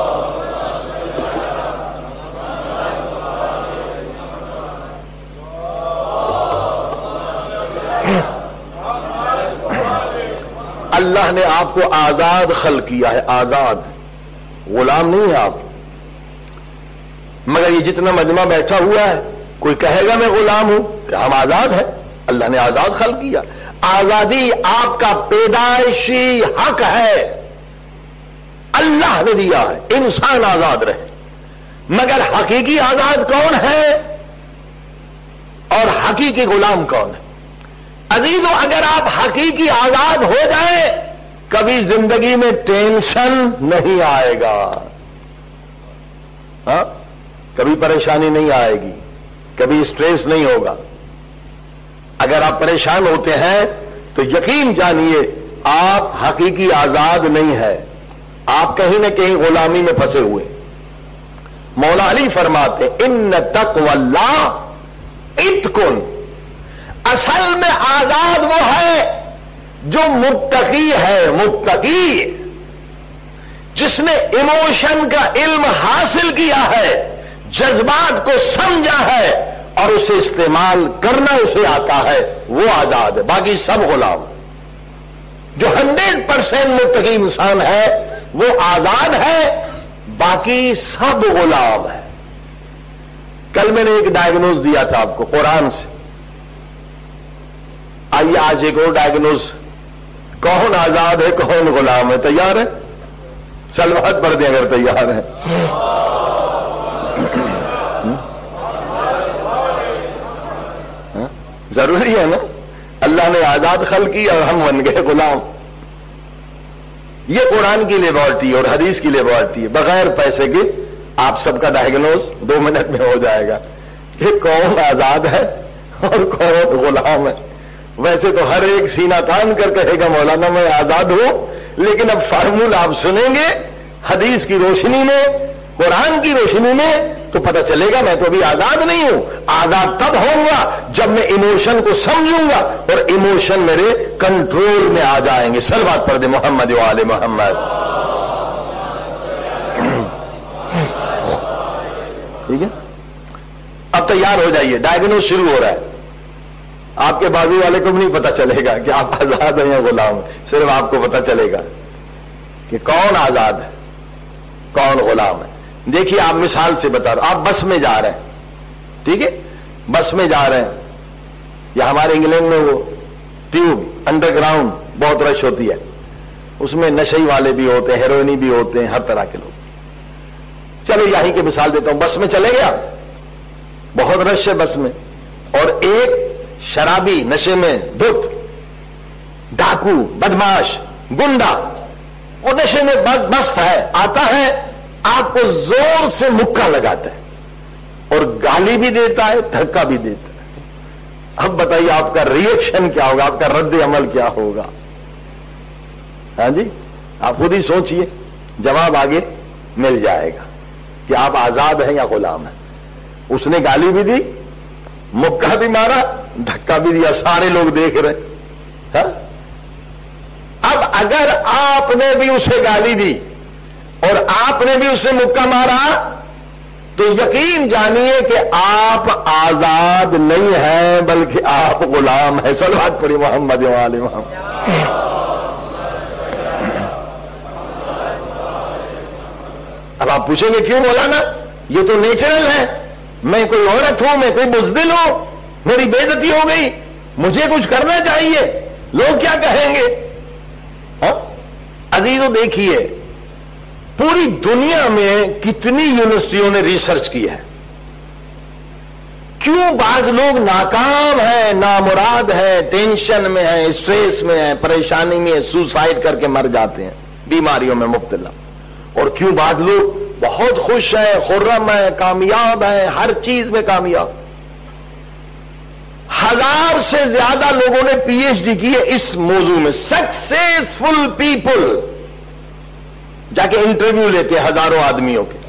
اللہ نے آپ کو آزاد خلق کیا ہے، آزاد، غلام نہیں ہے آپ۔ مگر یہ جتنا مجمع بیٹھا ہوا ہے کوئی کہے گا میں غلام ہوں؟ کہ ہم آزاد ہیں، اللہ نے آزاد خلق کیا۔ آزادی آپ کا پیدائشی حق ہے، اللہ نے دیا ہے، انسان آزاد رہے۔ مگر حقیقی آزاد کون ہے اور حقیقی غلام کون ہے؟ عزیزو، اگر آپ حقیقی آزاد ہو جائیں کبھی زندگی میں ٹینشن نہیں آئے گا، ہاں، کبھی پریشانی نہیں آئے گی، کبھی اسٹریس نہیں ہوگا۔ اگر آپ پریشان ہوتے ہیں تو یقین جانیے آپ حقیقی آزاد نہیں ہے، آپ کہیں نہ کہیں غلامی میں پھنسے ہوئے۔ مولا علی فرماتے ان تقوی اللہ اتقن، اصل میں آزاد وہ ہے جو متقی ہے، متقی جس نے ایموشن کا علم حاصل کیا ہے، جذبات کو سمجھا ہے اور اسے استعمال کرنا اسے آتا ہے، وہ آزاد ہے۔ باقی سب غلام۔ جو 100% متقی انسان ہے وہ آزاد ہے، باقی سب غلام ہے۔ کل میں نے ایک ڈائگنوز دیا تھا آپ کو قرآن سے، آئیے آج ایک اور ڈائگنوز، کون آزاد ہے کون غلام ہے؟ تیار ہے؟ صلوات پڑھ دیں اگر تیار ہے۔ ضروری ہے نا، اللہ نے آزاد خلق کی اور ہم بن گئے غلام۔ یہ قرآن کی لیبارٹری اور حدیث کی لیبارٹری ہے، بغیر پیسے کے آپ سب کا ڈائگنوز 2 منٹ میں ہو جائے گا کہ کون آزاد ہے اور کون غلام ہے. ویسے تو ہر ایک سینہ تان کر کہے گا مولانا میں آزاد ہوں، لیکن اب فارمولہ آپ سنیں گے حدیث کی روشنی میں، قرآن کی روشنی میں، تو پتہ چلے گا میں تو ابھی آزاد نہیں ہوں. آزاد تب ہوں گا جب میں ایموشن کو سمجھوں گا اور ایموشن میرے کنٹرول میں آ جائیں گے. صلوات پڑھ دے محمد و آل محمد. ٹھیک ہے، اب تیار ہو جائیے، ڈائگنوز شروع ہو رہا ہے. آپ کے بازو والے کو بھی نہیں پتا چلے گا کہ آپ آزاد ہیں یا غلام ہیں، صرف آپ کو پتا چلے گا کہ کون آزاد ہے کون غلام ہے. دیکھیے آپ مثال سے بتا رہا ہوں، آپ بس میں جا رہے ہیں، ٹھیک ہے، بس میں جا رہے ہیں، یا ہمارے انگلینڈ میں وہ ٹیوب انڈر گراؤنڈ بہت رش ہوتی ہے، اس میں نشئی والے بھی ہوتے ہیں، ہیروئنی بھی ہوتے ہیں، ہر طرح کے لوگ. چلو یہیں کی مثال دیتا ہوں. بس میں چلے گیا، بہت رش ہے بس میں، اور ایک شرابی نشے میں دھت، ڈاکو، بدماش، گنڈا، وہ نشے میں مست ہے، آتا ہے آپ کو زور سے مکہ لگاتا ہے اور گالی بھی دیتا ہے، دھکا بھی دیتا ہے. اب بتائیے آپ کا ریئیکشن کیا ہوگا، آپ کا رد عمل کیا ہوگا؟ ہاں جی، آپ خود ہی سوچئے، جواب آگے مل جائے گا کہ آپ آزاد ہیں یا غلام ہیں. اس نے گالی بھی دی، مکہ بھی مارا، دھکا بھی دیا، سارے لوگ دیکھ رہے. ہاں؟ اب اگر آپ نے بھی اسے گالی دی اور آپ نے بھی اسے مکہ مارا تو یقین جانیے کہ آپ آزاد نہیں ہیں بلکہ آپ غلام ہیں. صلوات پڑھی محمد و آل محمد. اب آپ پوچھیں گے کیوں مولانا، یہ تو نیچرل ہے، میں کوئی عورت ہوں، میں کوئی بزدل ہوں، میری بے عزتی ہو گئی، مجھے کچھ کرنا چاہیے، لوگ کیا کہیں گے؟ عزیزو دیکھیے پوری دنیا میں کتنی یونیورسٹیوں نے ریسرچ کی ہے، کیوں بعض لوگ ناکام ہیں، نامراد ہیں، ٹینشن میں ہیں، اسٹریس میں ہیں، پریشانی میں ہیں، سوسائڈ کر کے مر جاتے ہیں، بیماریوں میں مبتلا، اور کیوں بعض لوگ بہت خوش ہیں، خرم ہیں، کامیاب ہیں، ہر چیز میں کامیاب. 1000 سے زیادہ لوگوں نے پی ایچ ڈی کی ہے اس موضوع میں. سکسیسفل پیپل جا کے انٹرویو لیتے ہیں ہزاروں آدمیوں کے.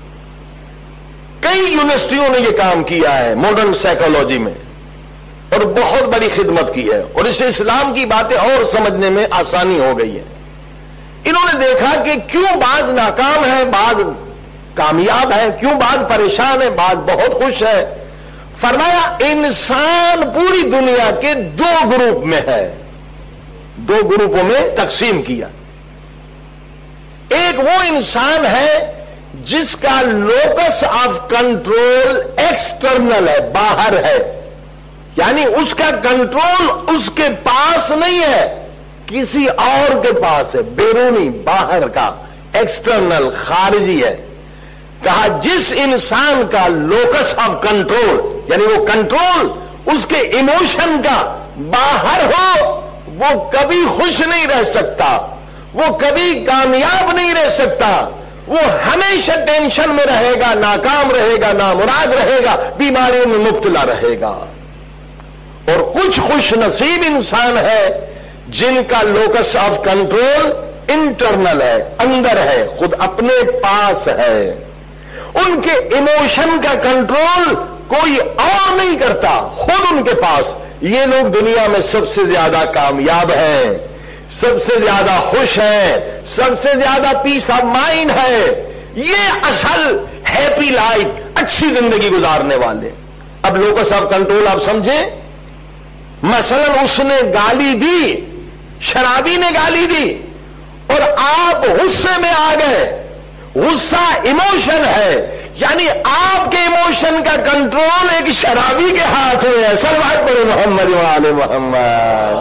کئی یونیورسٹیوں نے یہ کام کیا ہے ماڈرن سائیکالوجی میں اور بہت بڑی خدمت کی ہے، اور اس سے اسلام کی باتیں اور سمجھنے میں آسانی ہو گئی ہے. انہوں نے دیکھا کہ کیوں بعض ناکام ہیں، بعض کامیاب ہیں، کیوں بعض پریشان ہیں، بعض بہت خوش ہیں. فرمایا انسان پوری دنیا کے 2 گروپ میں ہے، 2 گروپوں میں تقسیم کیا. ایک وہ انسان ہے جس کا لوکس آف کنٹرول ایکسٹرنل ہے، باہر ہے، یعنی اس کا کنٹرول اس کے پاس نہیں ہے، کسی اور کے پاس ہے، بیرونی، باہر کا، ایکسٹرنل، خارجی ہے. کہا جس انسان کا لوکس آف کنٹرول یعنی وہ کنٹرول اس کے ایموشن کا باہر ہو، وہ کبھی خوش نہیں رہ سکتا، وہ کبھی کامیاب نہیں رہ سکتا، وہ ہمیشہ ٹینشن میں رہے گا، ناکام رہے گا، نامراد رہے گا، بیماریوں میں مبتلا رہے گا. اور کچھ خوش نصیب انسان ہے جن کا لوکس آف کنٹرول انٹرنل ہے، اندر ہے، خود اپنے پاس ہے. ان کے ایموشن کا کنٹرول کوئی اور نہیں کرتا، خود ان کے پاس. یہ لوگ دنیا میں سب سے زیادہ کامیاب ہیں، سب سے زیادہ خوش ہیں، سب سے زیادہ پیس آف مائنڈ ہے. یہ اصل ہیپی لائف، اچھی زندگی گزارنے والے. اب لوکس آف کنٹرول آپ سمجھیں، مثلا اس نے گالی دی، شرابی نے گالی دی اور آپ غصے میں آ گئے. غصہ ایموشن ہے، یعنی آپ کے ایموشن کا کنٹرول ایک شرابی کے ہاتھ میں ہے. صلوات پڑھیں محمد و آل محمد.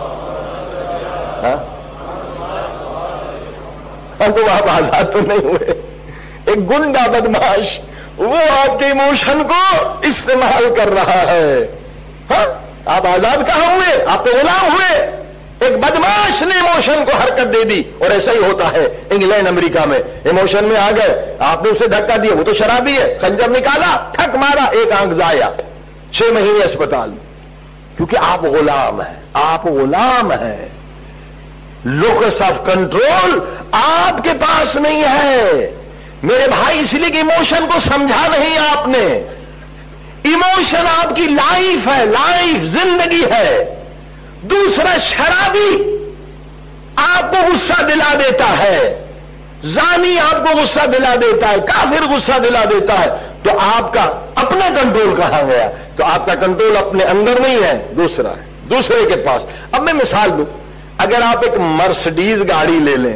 تو آپ آزاد تو نہیں ہوئے. ایک گنڈا بدماش وہ آپ کے ایموشن کو استعمال کر رہا ہے. آپ آزاد کہاں ہوئے؟ آپ تو غلام ہوئے. ایک بدماش نے ایموشن کو حرکت دے دی. اور ایسا ہی ہوتا ہے انگلینڈ امریکہ میں. ایموشن میں آ گئے, آپ نے اسے دھکا دیا, وہ تو شرابی ہے, خنجر نکالا, ٹھک مارا, ایک آنکھ ضائع, 6 مہینے اسپتال میں. کیونکہ آپ غلام ہیں, آپ غلام ہیں. لوکس آف کنٹرول آپ کے پاس نہیں ہے میرے بھائی, اس لیے کہ ایموشن کو سمجھا نہیں آپ نے. ایموشن آپ کی لائف ہے, لائف زندگی ہے. دوسرا شرابی آپ کو غصہ دلا دیتا ہے, زانی آپ کو غصہ دلا دیتا ہے, کافر غصہ دلا دیتا ہے, تو آپ کا اپنا کنٹرول کہاں گیا؟ تو آپ کا کنٹرول اپنے اندر نہیں ہے, دوسرا ہے, دوسرے کے پاس. اب میں مثال دوں, اگر آپ ایک مرسڈیز گاڑی لے لیں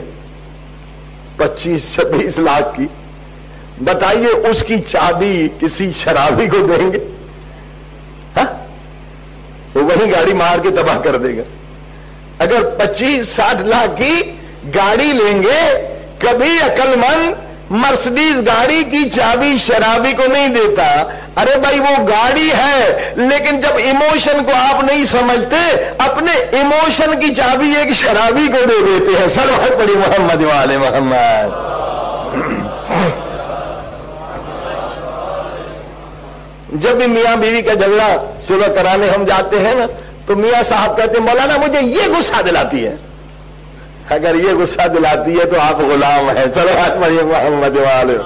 25-26 لاکھ کی, بتائیے اس کی چابی کسی شرابی کو دیں گے؟ ہاں, وہ وہی گاڑی مار کے تباہ کر دے گا. اگر 25-60 لاکھ کی گاڑی لیں گے, کبھی عقل مند مرسڈیز گاڑی کی چابی شرابی کو نہیں دیتا. ارے بھائی وہ گاڑی ہے, لیکن جب ایموشن کو آپ نہیں سمجھتے, اپنے ایموشن کی چابی ایک شرابی کو دے دیتے ہیں. صلوات پڑھی محمد والے محمد. جب بھی میاں بیوی کا جھگڑا صلح کرانے ہم جاتے ہیں نا, تو میاں صاحب کہتے ہیں مولانا مجھے یہ غصہ دلاتی ہے. اگر یہ غصہ دلاتی ہے تو آپ غلام ہیں. صلوات پڑھیے محمد والے.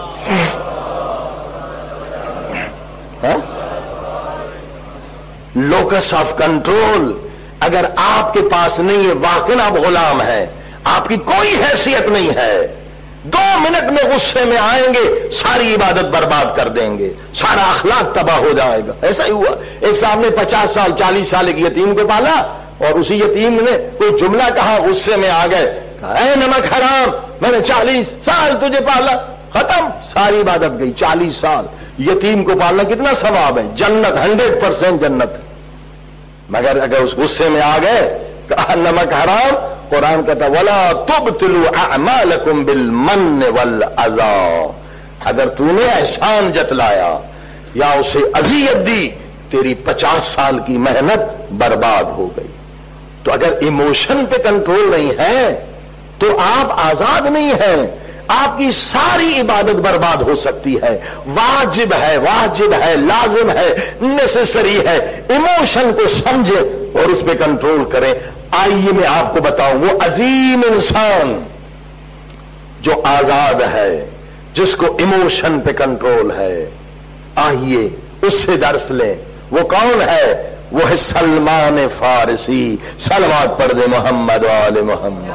لوکس آف کنٹرول اگر آپ کے پاس نہیں ہے, واقعی آپ غلام ہیں, آپ کی کوئی حیثیت نہیں ہے. 2 منٹ میں غصے میں آئیں گے, ساری عبادت برباد کر دیں گے, سارا اخلاق تباہ ہو جائے گا. ایسا ہی ہوا, ایک صاحب نے 50 سال 40 سال ایک یتیم کو پالا, اور اسی یتیم نے کوئی جملہ کہا, غصے میں آ گئے, اے نمک حرام, میں نے 40 سال تجھے پالا, ختم, ساری عبادت گئی. 40 سال یتیم کو پالنا کتنا ثواب ہے, جنت 100% جنت. مگر اگر اس غصے میں آ گئے, کہا نمک حرام, قرآن کہتا ولا تبطلوا اعمالکم بالمن والاذى, اگر تو نے احسان جتلایا یا اسے اذیت دی, تیری 50 سال کی محنت برباد ہو گئی. تو اگر ایموشن پہ کنٹرول نہیں ہے تو آپ آزاد نہیں ہیں, آپ کی ساری عبادت برباد ہو سکتی ہے. واجب ہے, واجب ہے, لازم ہے, نیسیسری ہے, ایموشن کو سمجھے اور اس پہ کنٹرول کریں. آئیے میں آپ کو بتاؤں, وہ عظیم انسان جو آزاد ہے, جس کو ایموشن پہ کنٹرول ہے, آئیے اس سے درس لیں. وہ کون ہے؟ وہ ہے سلمان فارسی. صلوات پڑھ دے محمد وآل محمد.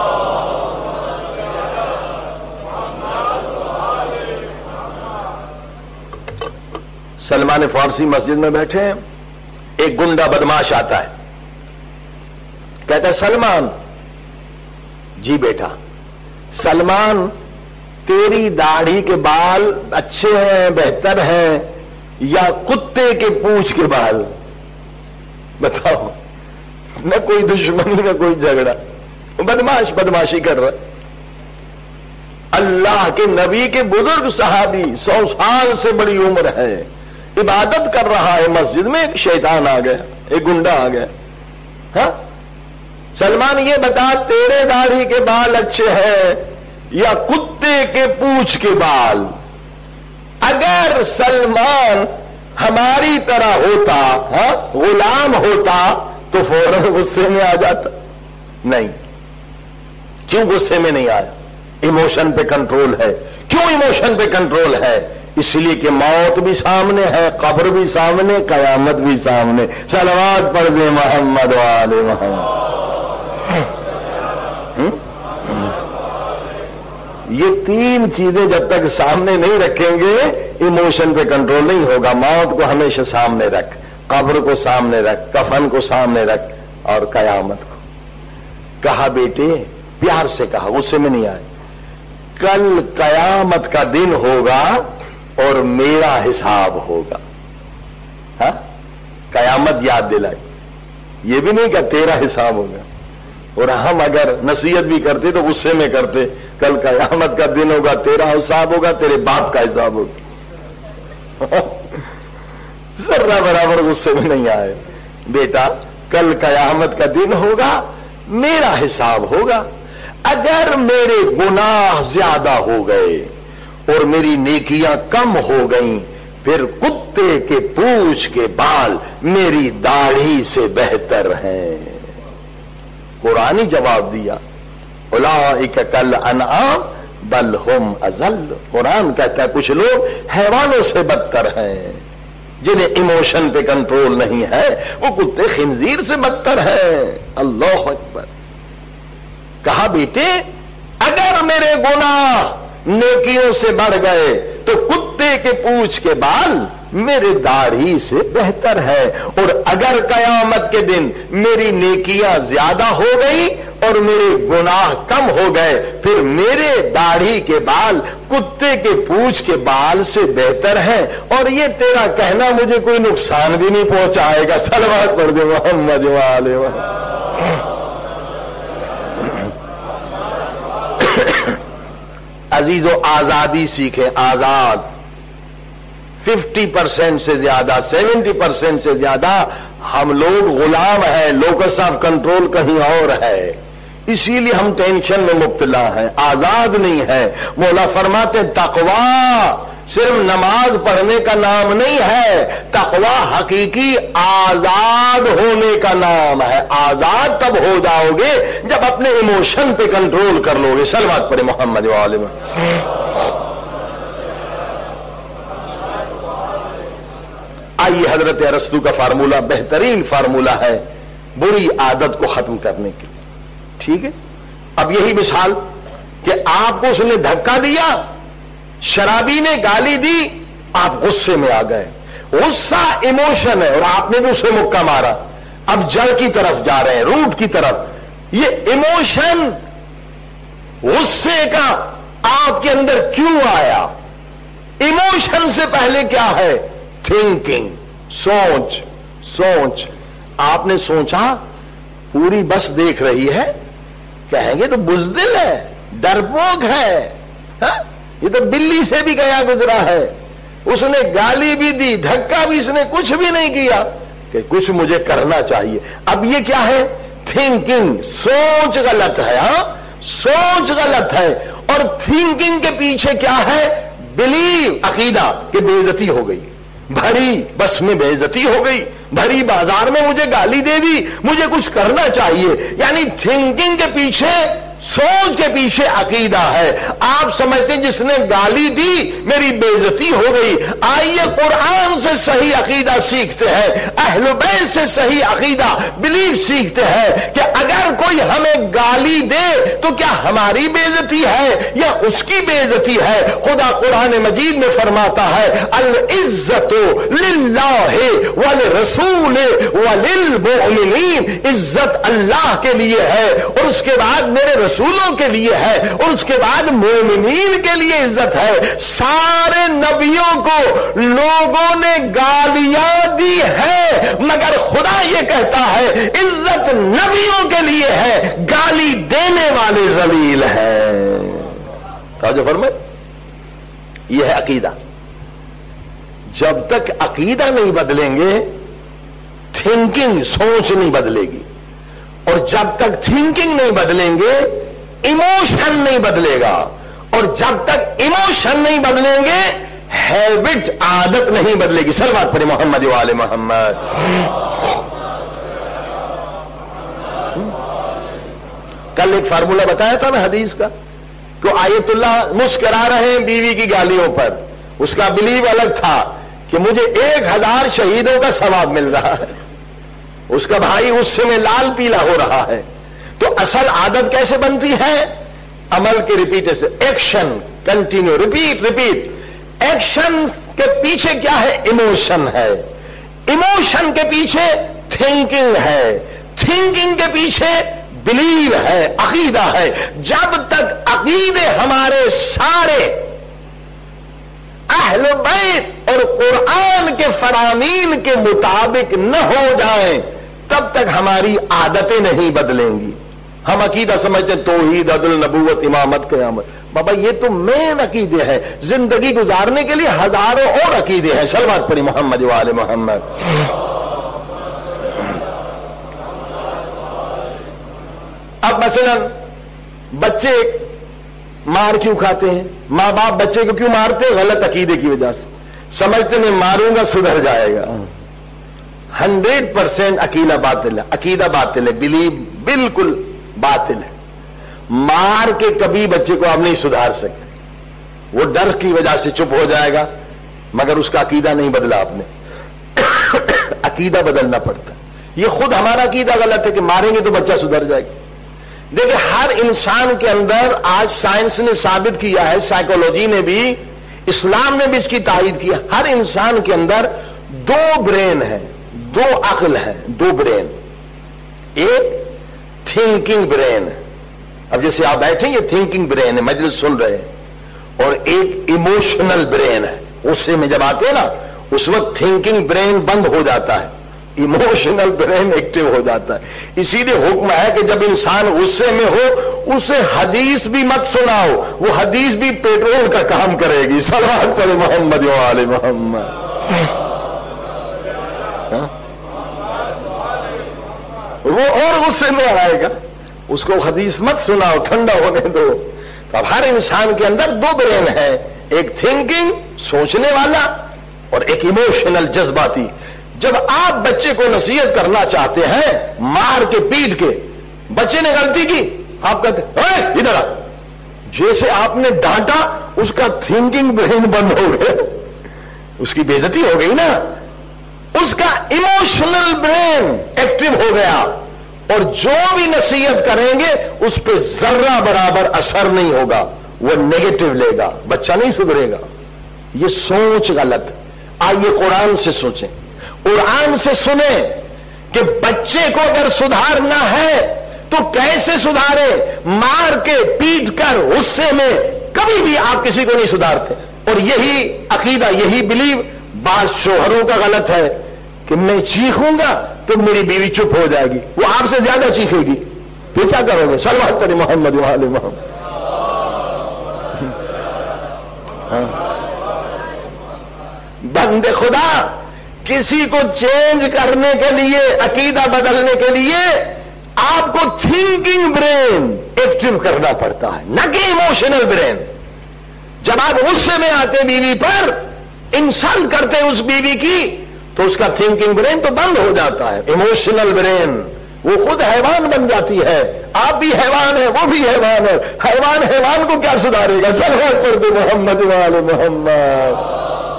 سلمان فارسی مسجد میں بیٹھے ہیں, ایک گنڈا بدماش آتا ہے, کہتا ہے سلمان. جی بیٹا. سلمان تیری داڑھی کے بال اچھے ہیں, بہتر ہیں, یا کتے کے پونچھ کے بال؟ بتاؤ. نہ کوئی دشمنی نہ کوئی جھگڑا, بدماش بدماشی کر رہا. اللہ کے نبی کے بزرگ صحابی 100 سال سے بڑی عمر ہے, عبادت کر رہا ہے مسجد میں, ایک شیطان آ گیا, ایک گنڈا آ گیا. ہاں سلمان یہ بتا, تیرے داڑھی کے بال اچھے ہیں یا کتے کے پونچھ کے بال؟ اگر سلمان ہماری طرح ہوتا, ہاں غلام ہوتا, تو فوراً غصے میں آ جاتا. نہیں. کیوں غصے میں نہیں آیا؟ ایموشن پہ کنٹرول ہے. کیوں ایموشن پہ کنٹرول ہے؟ اس لیے کہ موت بھی سامنے ہے, قبر بھی سامنے, قیامت بھی سامنے. صلوات پڑھ دے محمد وآل محمد. یہ 3 چیزیں جب تک سامنے نہیں رکھیں گے, ایموشن پہ کنٹرول نہیں ہوگا. موت کو ہمیشہ سامنے رکھ, قبر کو سامنے رکھ, کفن کو سامنے رکھ, اور قیامت کو. کہا بیٹے, پیار سے کہا, غصے میں نہیں آئے, کل قیامت کا دن ہوگا اور میرا حساب ہوگا. ہاں قیامت یاد دلائی, یہ بھی نہیں کہ تیرا حساب ہوگا. اور ہم اگر نصیحت بھی کرتے تو غصے میں کرتے, کل قیامت کا دن ہوگا, تیرا حساب ہوگا, تیرے باپ کا حساب ہوگا. ذرہ برابر غصے میں نہیں آئے. بیٹا کل قیامت کا دن ہوگا, میرا حساب ہوگا. اگر میرے گناہ زیادہ ہو گئے اور میری نیکیاں کم ہو گئیں پھر کتے کے پونچھ کے بال میری داڑھی سے بہتر ہیں. قرآن جواب دیا اولئک کالانعام بل ہم اضل. قرآن کہتا ہے کچھ لوگ حیوانوں سے بدتر ہیں. جنہیں ایموشن پہ کنٹرول نہیں ہے وہ کتے خنزیر سے بدتر ہیں. اللہ اکبر. کہا بیٹے اگر میرے گناہ نیکیوں سے بڑھ گئے تو کتے کے پونچھ کے بال میرے داڑھی سے بہتر ہے. اور اگر قیامت کے دن میری نیکیاں زیادہ ہو گئی اور میرے گناہ کم ہو گئے پھر میرے داڑھی کے بال کتے کے پونچھ کے بال سے بہتر ہیں. اور یہ تیرا کہنا مجھے کوئی نقصان بھی نہیں پہنچائے گا. صلوات پڑھ دے محمد والے محمد. عزیزو آزادی سیکھیں. آزاد 50% سے زیادہ 70% سے زیادہ ہم لوگ غلام ہیں. لوکس آف کنٹرول کہیں اور ہے. اسی لیے ہم ٹینشن میں مبتلا ہیں. آزاد نہیں ہے. مولا فرماتے تقوی صرف نماز پڑھنے کا نام نہیں ہے. تقوی حقیقی آزاد ہونے کا نام ہے. آزاد تب ہو جاؤ گے جب اپنے ایموشن پہ کنٹرول کر لو گے. صلوات پڑھے محمد وآلہ. آئیے حضرت ارسطو کا فارمولہ بہترین فارمولہ ہے بری عادت کو ختم کرنے کے. ٹھیک ہے. اب یہی مثال کہ آپ کو اس نے دھکا دیا, شرابی نے گالی دی, آپ غصے میں آ گئے. غصہ ایموشن ہے اور آپ نے بھی اسے مکہ مارا. اب جڑ کی طرف جا رہے ہیں, روٹ کی طرف. یہ ایموشن غصے کا آپ کے اندر کیوں آیا؟ ایموشن سے پہلے کیا ہے؟ تھنکنگ, سوچ. آپ نے سوچا پوری بس دیکھ رہی ہے, کہیں گے تو بزدل ہے, ڈرپوک ہے, یہ تو بلی سے بھی گیا گزرا ہے. اس نے گالی بھی دی, دھکا بھی, اس نے کچھ بھی نہیں کیا کہ کچھ مجھے کرنا چاہیے. اب یہ کیا ہے؟ تھنکنگ. سوچ غلط ہے. سوچ غلط ہے. اور تھنکنگ کے پیچھے کیا ہے؟ بلیو, عقیدہ کہ بے عزتی ہو گئی, بھری بس میں بے عزتی ہو گئی, بھری بازار میں مجھے گالی دے دی, مجھے کچھ کرنا چاہیے. یعنی تھنکنگ کے پیچھے, سوچ کے پیچھے عقیدہ ہے. آپ سمجھتے جس نے گالی دی میری بے عزتی ہو گئی. آئیے قرآن سے صحیح عقیدہ سیکھتے ہیں, اہل بیت سے صحیح عقیدہ بلیف سیکھتے ہیں کہ اگر کوئی ہمیں گالی دے تو کیا ہماری بے عزتی ہے یا اس کی بے عزتی ہے؟ خدا قرآن مجید میں فرماتا ہے العزت للہ وللرسول وللمؤمنین. عزت اللہ کے لیے ہے اور اس کے بعد میرے رسولوں کے لیے ہے اور اس کے بعد مومنین کے لیے عزت ہے. سارے نبیوں کو لوگوں نے گالیاں دی ہے مگر خدا یہ کہتا ہے عزت نبیوں کے لیے ہے, گالی دینے والے ذلیل ہیں. توجہ فرمائے. یہ ہے عقیدہ. جب تک عقیدہ نہیں بدلیں گے تھنکنگ, سوچ نہیں بدلے گی. اور جب تک تھنکنگ نہیں بدلیں گے ایموشن نہیں بدلے گا. اور جب تک ایموشن نہیں بدلیں گے ہیبٹ, عادت نہیں بدلے گی. صلوات پڑھیں محمد وآل محمد. کل ایک فارمولہ بتایا تھا نا حدیث کا کہ آیت اللہ مسکرا رہے ہیں بیوی کی گالیوں پر. اس کا بلیو الگ تھا کہ مجھے 1000 شہیدوں کا ثواب مل رہا ہے, اس کا بھائی غصے میں لال پیلا ہو رہا ہے. تو اصل عادت کیسے بنتی ہے؟ عمل کے ریپیٹ سے. Action continue, repeat. ایکشن کے پیچھے کیا ہے؟ ایموشن ہے. ایموشن کے پیچھے تھنکنگ ہے. تھنکنگ کے پیچھے بلیو ہے, عقیدہ ہے. جب تک عقیدے ہمارے سارے اہل بیت اور قرآن کے فرامین کے مطابق نہ ہو جائیں تب تک ہماری عادتیں نہیں بدلیں گی. ہم عقیدہ سمجھتے توحید, عدل, نبوت, امامت, قیامت. بابا یہ تو مین عقیدے ہیں. زندگی گزارنے کے لیے ہزاروں اور عقیدے ہیں. صلوات پڑھی محمد وآل محمد. اب مثلا بچے مار کیوں کھاتے ہیں؟ ماں باپ بچے کو کیوں مارتے ہیں؟ غلط عقیدے کی وجہ سے، سمجھتے میں ماروں گا سدھر جائے گا۔ 100% عقیدہ باطل ہے، عقیدہ باطل ہے، بلیو بالکل باطل ہے۔ مار کے کبھی بچے کو آپ نہیں سدھار سکتے، وہ ڈر کی وجہ سے چپ ہو جائے گا، مگر اس کا عقیدہ نہیں بدلا آپ نے۔ عقیدہ بدلنا پڑتا ہے۔ یہ خود ہمارا عقیدہ غلط ہے کہ ماریں گے تو بچہ سدھر جائے گا۔ دیکھیں ہر انسان کے اندر، آج سائنس نے ثابت کیا ہے، سائیکولوجی نے بھی، اسلام نے بھی اس کی تائید کیا، ہر انسان کے اندر 2 برین ہے، 2 عقل ہے، 2 برین۔ ایک تھنکنگ برین ہے، اب جیسے آپ بیٹھے یہ تھنکنگ برین ہے، مجلس سن رہے ہیں، اور ایک ایموشنل برین ہے، غصے میں جب آتے ہیں نا اس وقت تھنکنگ برین بند ہو جاتا ہے، ایموشنل برین ایکٹیو ہو جاتا ہے۔ اسی لیے حکم ہے کہ جب انسان غصے میں ہو اسے حدیث بھی مت سناؤ، وہ حدیث بھی پیٹرول کا کام کرے گی۔ صلوات پڑھے محمد و آل محمد۔ وہ اور غصے میں آئے گا، اس کو حدیث مت سناؤ، ٹھنڈا ہونے دو۔ تو اب ہر انسان کے اندر 2 برین ہے، ایک تھنکنگ سوچنے والا اور ایک ایموشنل جذباتی۔ جب آپ بچے کو نصیحت کرنا چاہتے ہیں مار کے پیٹ کے، بچے نے غلطی کی، آپ کہتے ہیں ادھر آ، جیسے آپ نے ڈانٹا اس کا تھنکنگ برین بند ہو گیا، اس کی بے عزتی ہو گئی نا، اس کا ایموشنل برین ایکٹیو ہو گیا، اور جو بھی نصیحت کریں گے اس پہ ذرہ برابر اثر نہیں ہوگا، وہ نیگیٹو لے گا، بچہ نہیں سدھرے گا۔ یہ سوچ غلط۔ آئیے قرآن سے سوچیں، قرآن سے سنیں کہ بچے کو اگر سدھارنا ہے تو کیسے سدھارے؟ مار کے پیٹ کر غصے میں کبھی بھی آپ کسی کو نہیں سدھارتے۔ اور یہی عقیدہ، یہی بلیو بعض شوہروں کا غلط ہے کہ میں چیخوں گا تو میری بیوی چپ ہو جائے گی، وہ آپ سے زیادہ چیخے گی، پھر کیا کرو گے؟ صلوات پڑھیں محمد و آل محمد۔ بندے خدا کسی کو چینج کرنے کے لیے، عقیدہ بدلنے کے لیے آپ کو تھنکنگ برین ایکٹیو کرنا پڑتا ہے، نہ کہ ایموشنل برین۔ جب آپ غصے میں آتے بیوی پر، انسلٹ کرتے اس بیوی کی، تو اس کا تھنکنگ برین تو بند ہو جاتا ہے، ایموشنل برین وہ خود حیوان بن جاتی ہے۔ آپ بھی حیوان ہے، وہ بھی حیوان ہے، حیوان حیوان کو کیا سدھارے گا؟ صلوات پڑھ دے محمد و آل محمد۔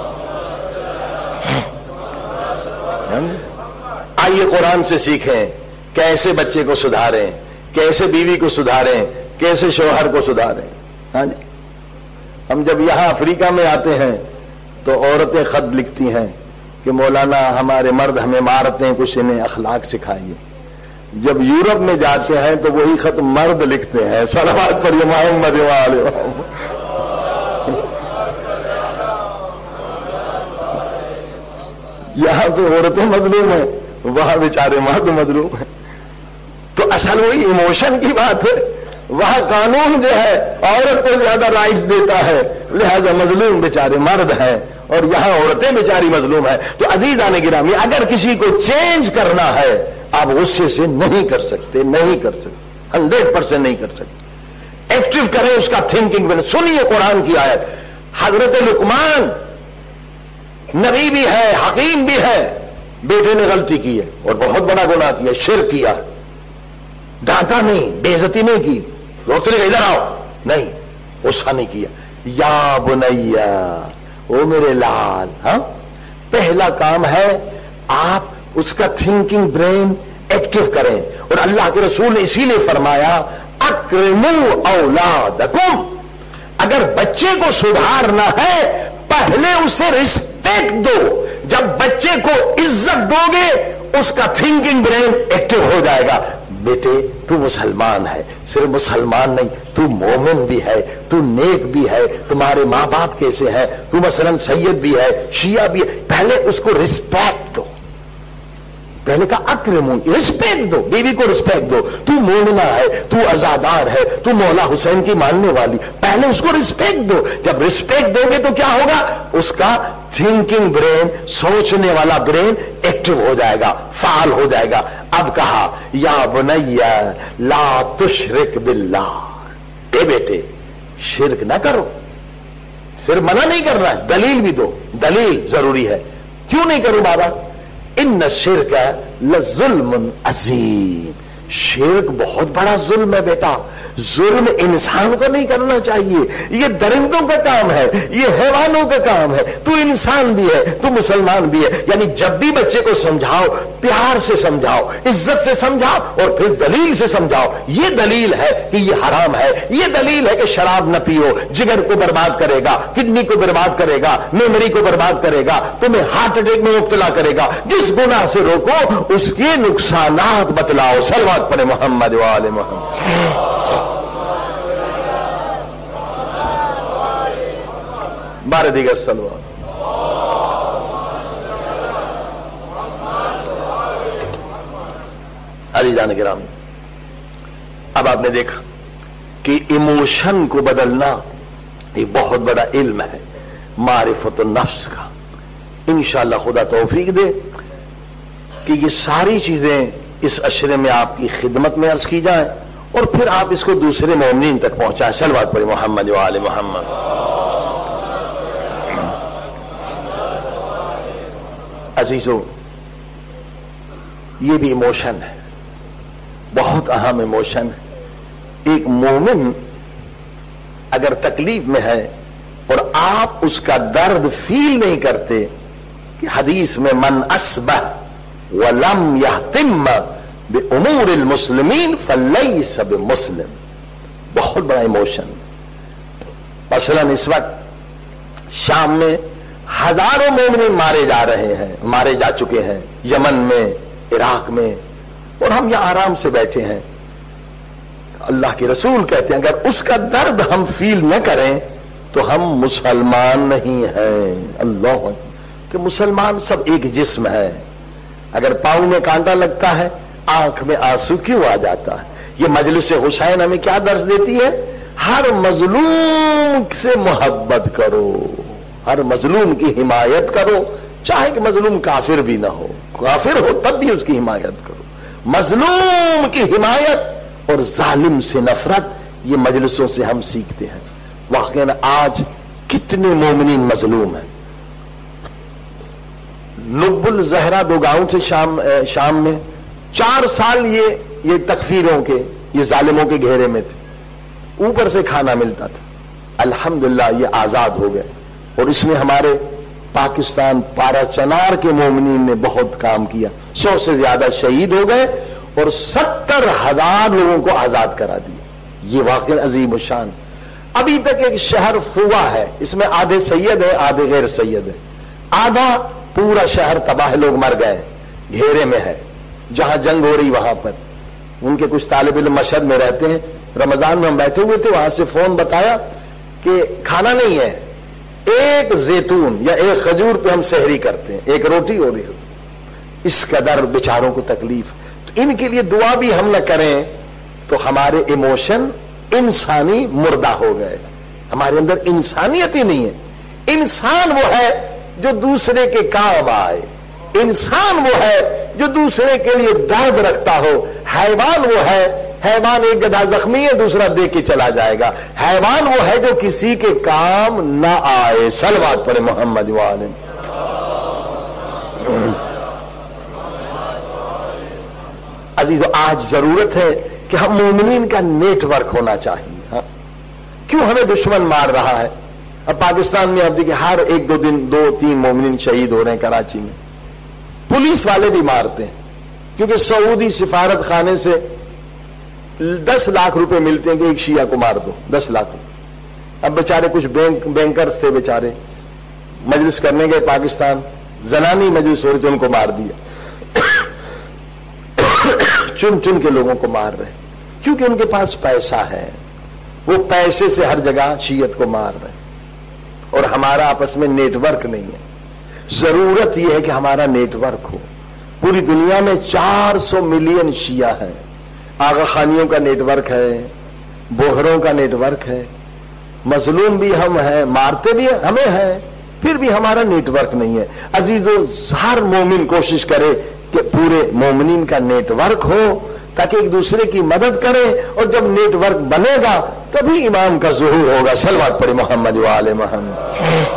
آئیے قرآن سے سیکھیں کیسے بچے کو سدھاریں، کیسے بیوی کو سدھاریں، کیسے شوہر کو سدھاریں۔ ہاں جی، ہم جب یہاں افریقہ میں آتے ہیں تو عورتیں خط لکھتی ہیں کہ مولانا ہمارے مرد ہمیں مارتے ہیں، کچھ انہیں اخلاق سکھائیے۔ جب یورپ میں جاتے ہیں تو وہی خط مرد لکھتے ہیں۔ صلوات پڑھیے محمد و آل محمد۔ یہاں پہ عورتیں مظلوم ہیں، وہاں بیچارے مرد مظلوم ہیں۔ تو اصل وہی ایموشن کی بات ہے، وہاں قانون جو ہے عورت کو زیادہ رائٹس دیتا ہے، لہذا مظلوم بیچارے مرد ہیں، اور یہاں عورتیں بیچاری مظلوم ہیں۔ تو عزیزان گرامی، اگر کسی کو چینج کرنا ہے آپ غصے سے نہیں کر سکتے، نہیں کر سکتے، 100% نہیں کر سکتے۔ ایکٹیو کریں اس کا تھنکنگ میں۔ سنیے قرآن کی آیت، حضرت لقمان نبی بھی ہے، حکیم بھی ہے، بیٹے نے غلطی کی ہے اور بہت بڑا گناہ کیا، شرک کیا، ڈانٹا نہیں، بے عزتی نہیں کی، روکنے کا ادھر آؤ نہیں، غصہ نہیں کیا۔ یا بنیا، او میرے لال، ہاں پہلا کام ہے آپ اس کا تھنکنگ برین ایکٹیو کریں۔ اور اللہ کے رسول نے اسی لیے فرمایا اکرموا اولادکم، اگر بچے کو سدھارنا ہے پہلے اسے رسپیکٹ دو۔ جب بچے کو عزت دو گے اس کا تھنکنگ برین ایکٹیو ہو جائے گا۔ بیٹے تو مسلمان ہے، صرف مسلمان نہیں، تو مومن بھی ہے، تو نیک بھی ہے، تمہارے ماں باپ کیسے ہیں، تو مثلا سید بھی ہے، شیعہ بھی ہے، پہلے اس کو رسپیکٹ دو۔ پہلے کہا اکرمون، رسپیکٹ دو، بیوی کو رسپیکٹ دو، تو مومنہ ہے، تو عزادار ہے، تو مولا حسین کی ماننے والی، پہلے اس کو رسپیکٹ دو. جب رسپیکٹ دو گے تو کیا ہوگا؟ اس کا تھنکنگ برین، سوچنے والا برین ایکٹیو ہو جائے گا، فعال ہو جائے گا. اب کہا یا بنی لا تشرک باللہ، اے بیٹے شرک نہ کرو. صرف منع نہیں کر رہا ہے، دلیل بھی دو. دلیل ضروری ہے. کیوں نہیں کروں بابا؟ ان الشرک لظلم عظیم، شرک بہت بڑا ظلم ہے بیٹا. ظلم انسان کو نہیں کرنا چاہیے، یہ درندوں کا کام ہے، یہ حیوانوں کا کام ہے. تو انسان بھی ہے، تو مسلمان بھی ہے. یعنی جب بھی بچے کو سمجھاؤ، پیار سے سمجھاؤ، عزت سے سمجھاؤ، اور پھر دلیل سے سمجھاؤ. یہ دلیل ہے کہ یہ حرام ہے، یہ دلیل ہے کہ شراب نہ پیو، جگر کو برباد کرے گا، کڈنی کو برباد کرے گا، میموری کو برباد کرے گا، تمہیں ہارٹ اٹیک میں مبتلا کرے گا. جس گناہ سے روکو اس کے نقصانات بتلاؤ. صلوات پڑھے محمد و آل محمد. بارہ دیگر صلوات. علی جان گرامی، اب آپ نے دیکھا کہ ایموشن کو بدلنا یہ بہت بڑا علم ہے، معرفت النفس کا. انشاءاللہ خدا توفیق دے کہ یہ ساری چیزیں اس عشرے میں آپ کی خدمت میں عرض کی جائیں، اور پھر آپ اس کو دوسرے مومنین تک پہنچائیں. صلوات پڑھیں محمد و آل محمد. عزیزو، یہ بھی ایموشن ہے، بہت اہم ایموشن ہے. ایک مومن اگر تکلیف میں ہے اور آپ اس کا درد فیل نہیں کرتے، کہ حدیث میں من اسبہ ولم یہتم بامور المسلمین فلیس بمسلم، بہت بڑا ایموشن. مثلا اس وقت شام میں ہزاروں مومنین مارے جا رہے ہیں، مارے جا چکے ہیں، یمن میں، عراق میں، اور ہم یہاں آرام سے بیٹھے ہیں. اللہ کے رسول کہتے ہیں اگر اس کا درد ہم فیل نہ کریں تو ہم مسلمان نہیں ہیں. اللہ، کہ مسلمان سب ایک جسم ہے. اگر پاؤں میں کانٹا لگتا ہے، آنکھ میں آنسو کیوں آ جاتا ہے؟ یہ مجلس حسین ہمیں کیا درس دیتی ہے؟ ہر مظلوم سے محبت کرو، ہر مظلوم کی حمایت کرو، چاہے کہ مظلوم کافر بھی نہ ہو، کافر ہو تب بھی اس کی حمایت کرو. مظلوم کی حمایت اور ظالم سے نفرت، یہ مجلسوں سے ہم سیکھتے ہیں. واقعاً آج کتنے مومنین مظلوم ہیں. نب الزہرا دو گاؤں تھے شام میں، 4 سال یہ تکفیروں کے، یہ ظالموں کے گھیرے میں تھے. اوپر سے کھانا ملتا تھا. الحمدللہ یہ آزاد ہو گئے، اور اس میں ہمارے پاکستان پارا چنار کے مومنین نے بہت کام کیا. 100 سے زیادہ شہید ہو گئے اور 70,000 لوگوں کو آزاد کرا دیا. یہ واقعی عظیم الشان. ابھی تک ایک شہر فوا ہے، اس میں آدھے سید ہے آدھے غیر سید ہے. آدھا پورا شہر تباہ، لوگ مر گئے، گھیرے میں ہے، جہاں جنگ ہو رہی وہاں پر. ان کے کچھ طالب علم مشہد میں رہتے ہیں. رمضان میں ہم بیٹھے ہوئے تھے، وہاں سے فون بتایا کہ کھانا نہیں ہے، ایک زیتون یا ایک کھجور پہ ہم سحری کرتے ہیں، ایک روٹی ہو رہی ہو. اس قدر بیچاروں کو تکلیف. تو ان کے لیے دعا بھی ہم نہ کریں تو ہمارے ایموشن انسانی مردہ ہو گئے. ہمارے اندر انسانیت ہی نہیں ہے. انسان وہ ہے جو دوسرے کے کام آئے، انسان وہ ہے جو دوسرے کے لیے درد رکھتا ہو. حیوان وہ ہے، حیوان ایک گدھا زخمی ہے دوسرا دے کے چلا جائے گا. حیوان وہ ہے جو کسی کے کام نہ آئے. صلوات پڑھے محمد والے. عزیزو، آج ضرورت ہے کہ ہم مومنین کا نیٹ ورک ہونا چاہیے. ہاں، کیوں ہمیں دشمن مار رہا ہے؟ اب پاکستان میں اب دیکھیں ہر 1-2 دن 2-3 مومنین شہید ہو رہے ہیں. کراچی میں پولیس والے بھی مارتے ہیں، کیونکہ سعودی سفارت خانے سے 10 لاکھ روپے ملتے ہیں کہ ایک شیعہ کو مار دو. 10 لاکھ روپے. اب بیچارے کچھ بینکرز تھے، بیچارے مجلس کرنے گئے پاکستان، زنانی مجلس ہو رہی تھی، ان کو مار دیا. چن کے لوگوں کو مار رہے کیونکہ ان کے پاس پیسہ ہے. وہ پیسے سے ہر جگہ شیعت کو مار رہے، اور ہمارا آپس میں نیٹ ورک نہیں ہے. ضرورت یہ ہے کہ ہمارا نیٹ ورک ہو. पूरी दुनिया में 400 मिलियन शिया हैं। आगा खानियों का नेटवर्क है, बोहरों का नेटवर्क है, मजलूम भी हम हैं, मारते भी हमें हैं, फिर भी हमारा नेटवर्क नहीं है। अजीजों, हर मोमिन कोशिश करे कि पूरे मोमिनीन का नेटवर्क हो ताकि एक दूसरे की मदद करें, और जब नेटवर्क बनेगा तभी इमाम का ज़ुहूर होगा। सलवात पढ़े मोहम्मद व आले मोहम्मद।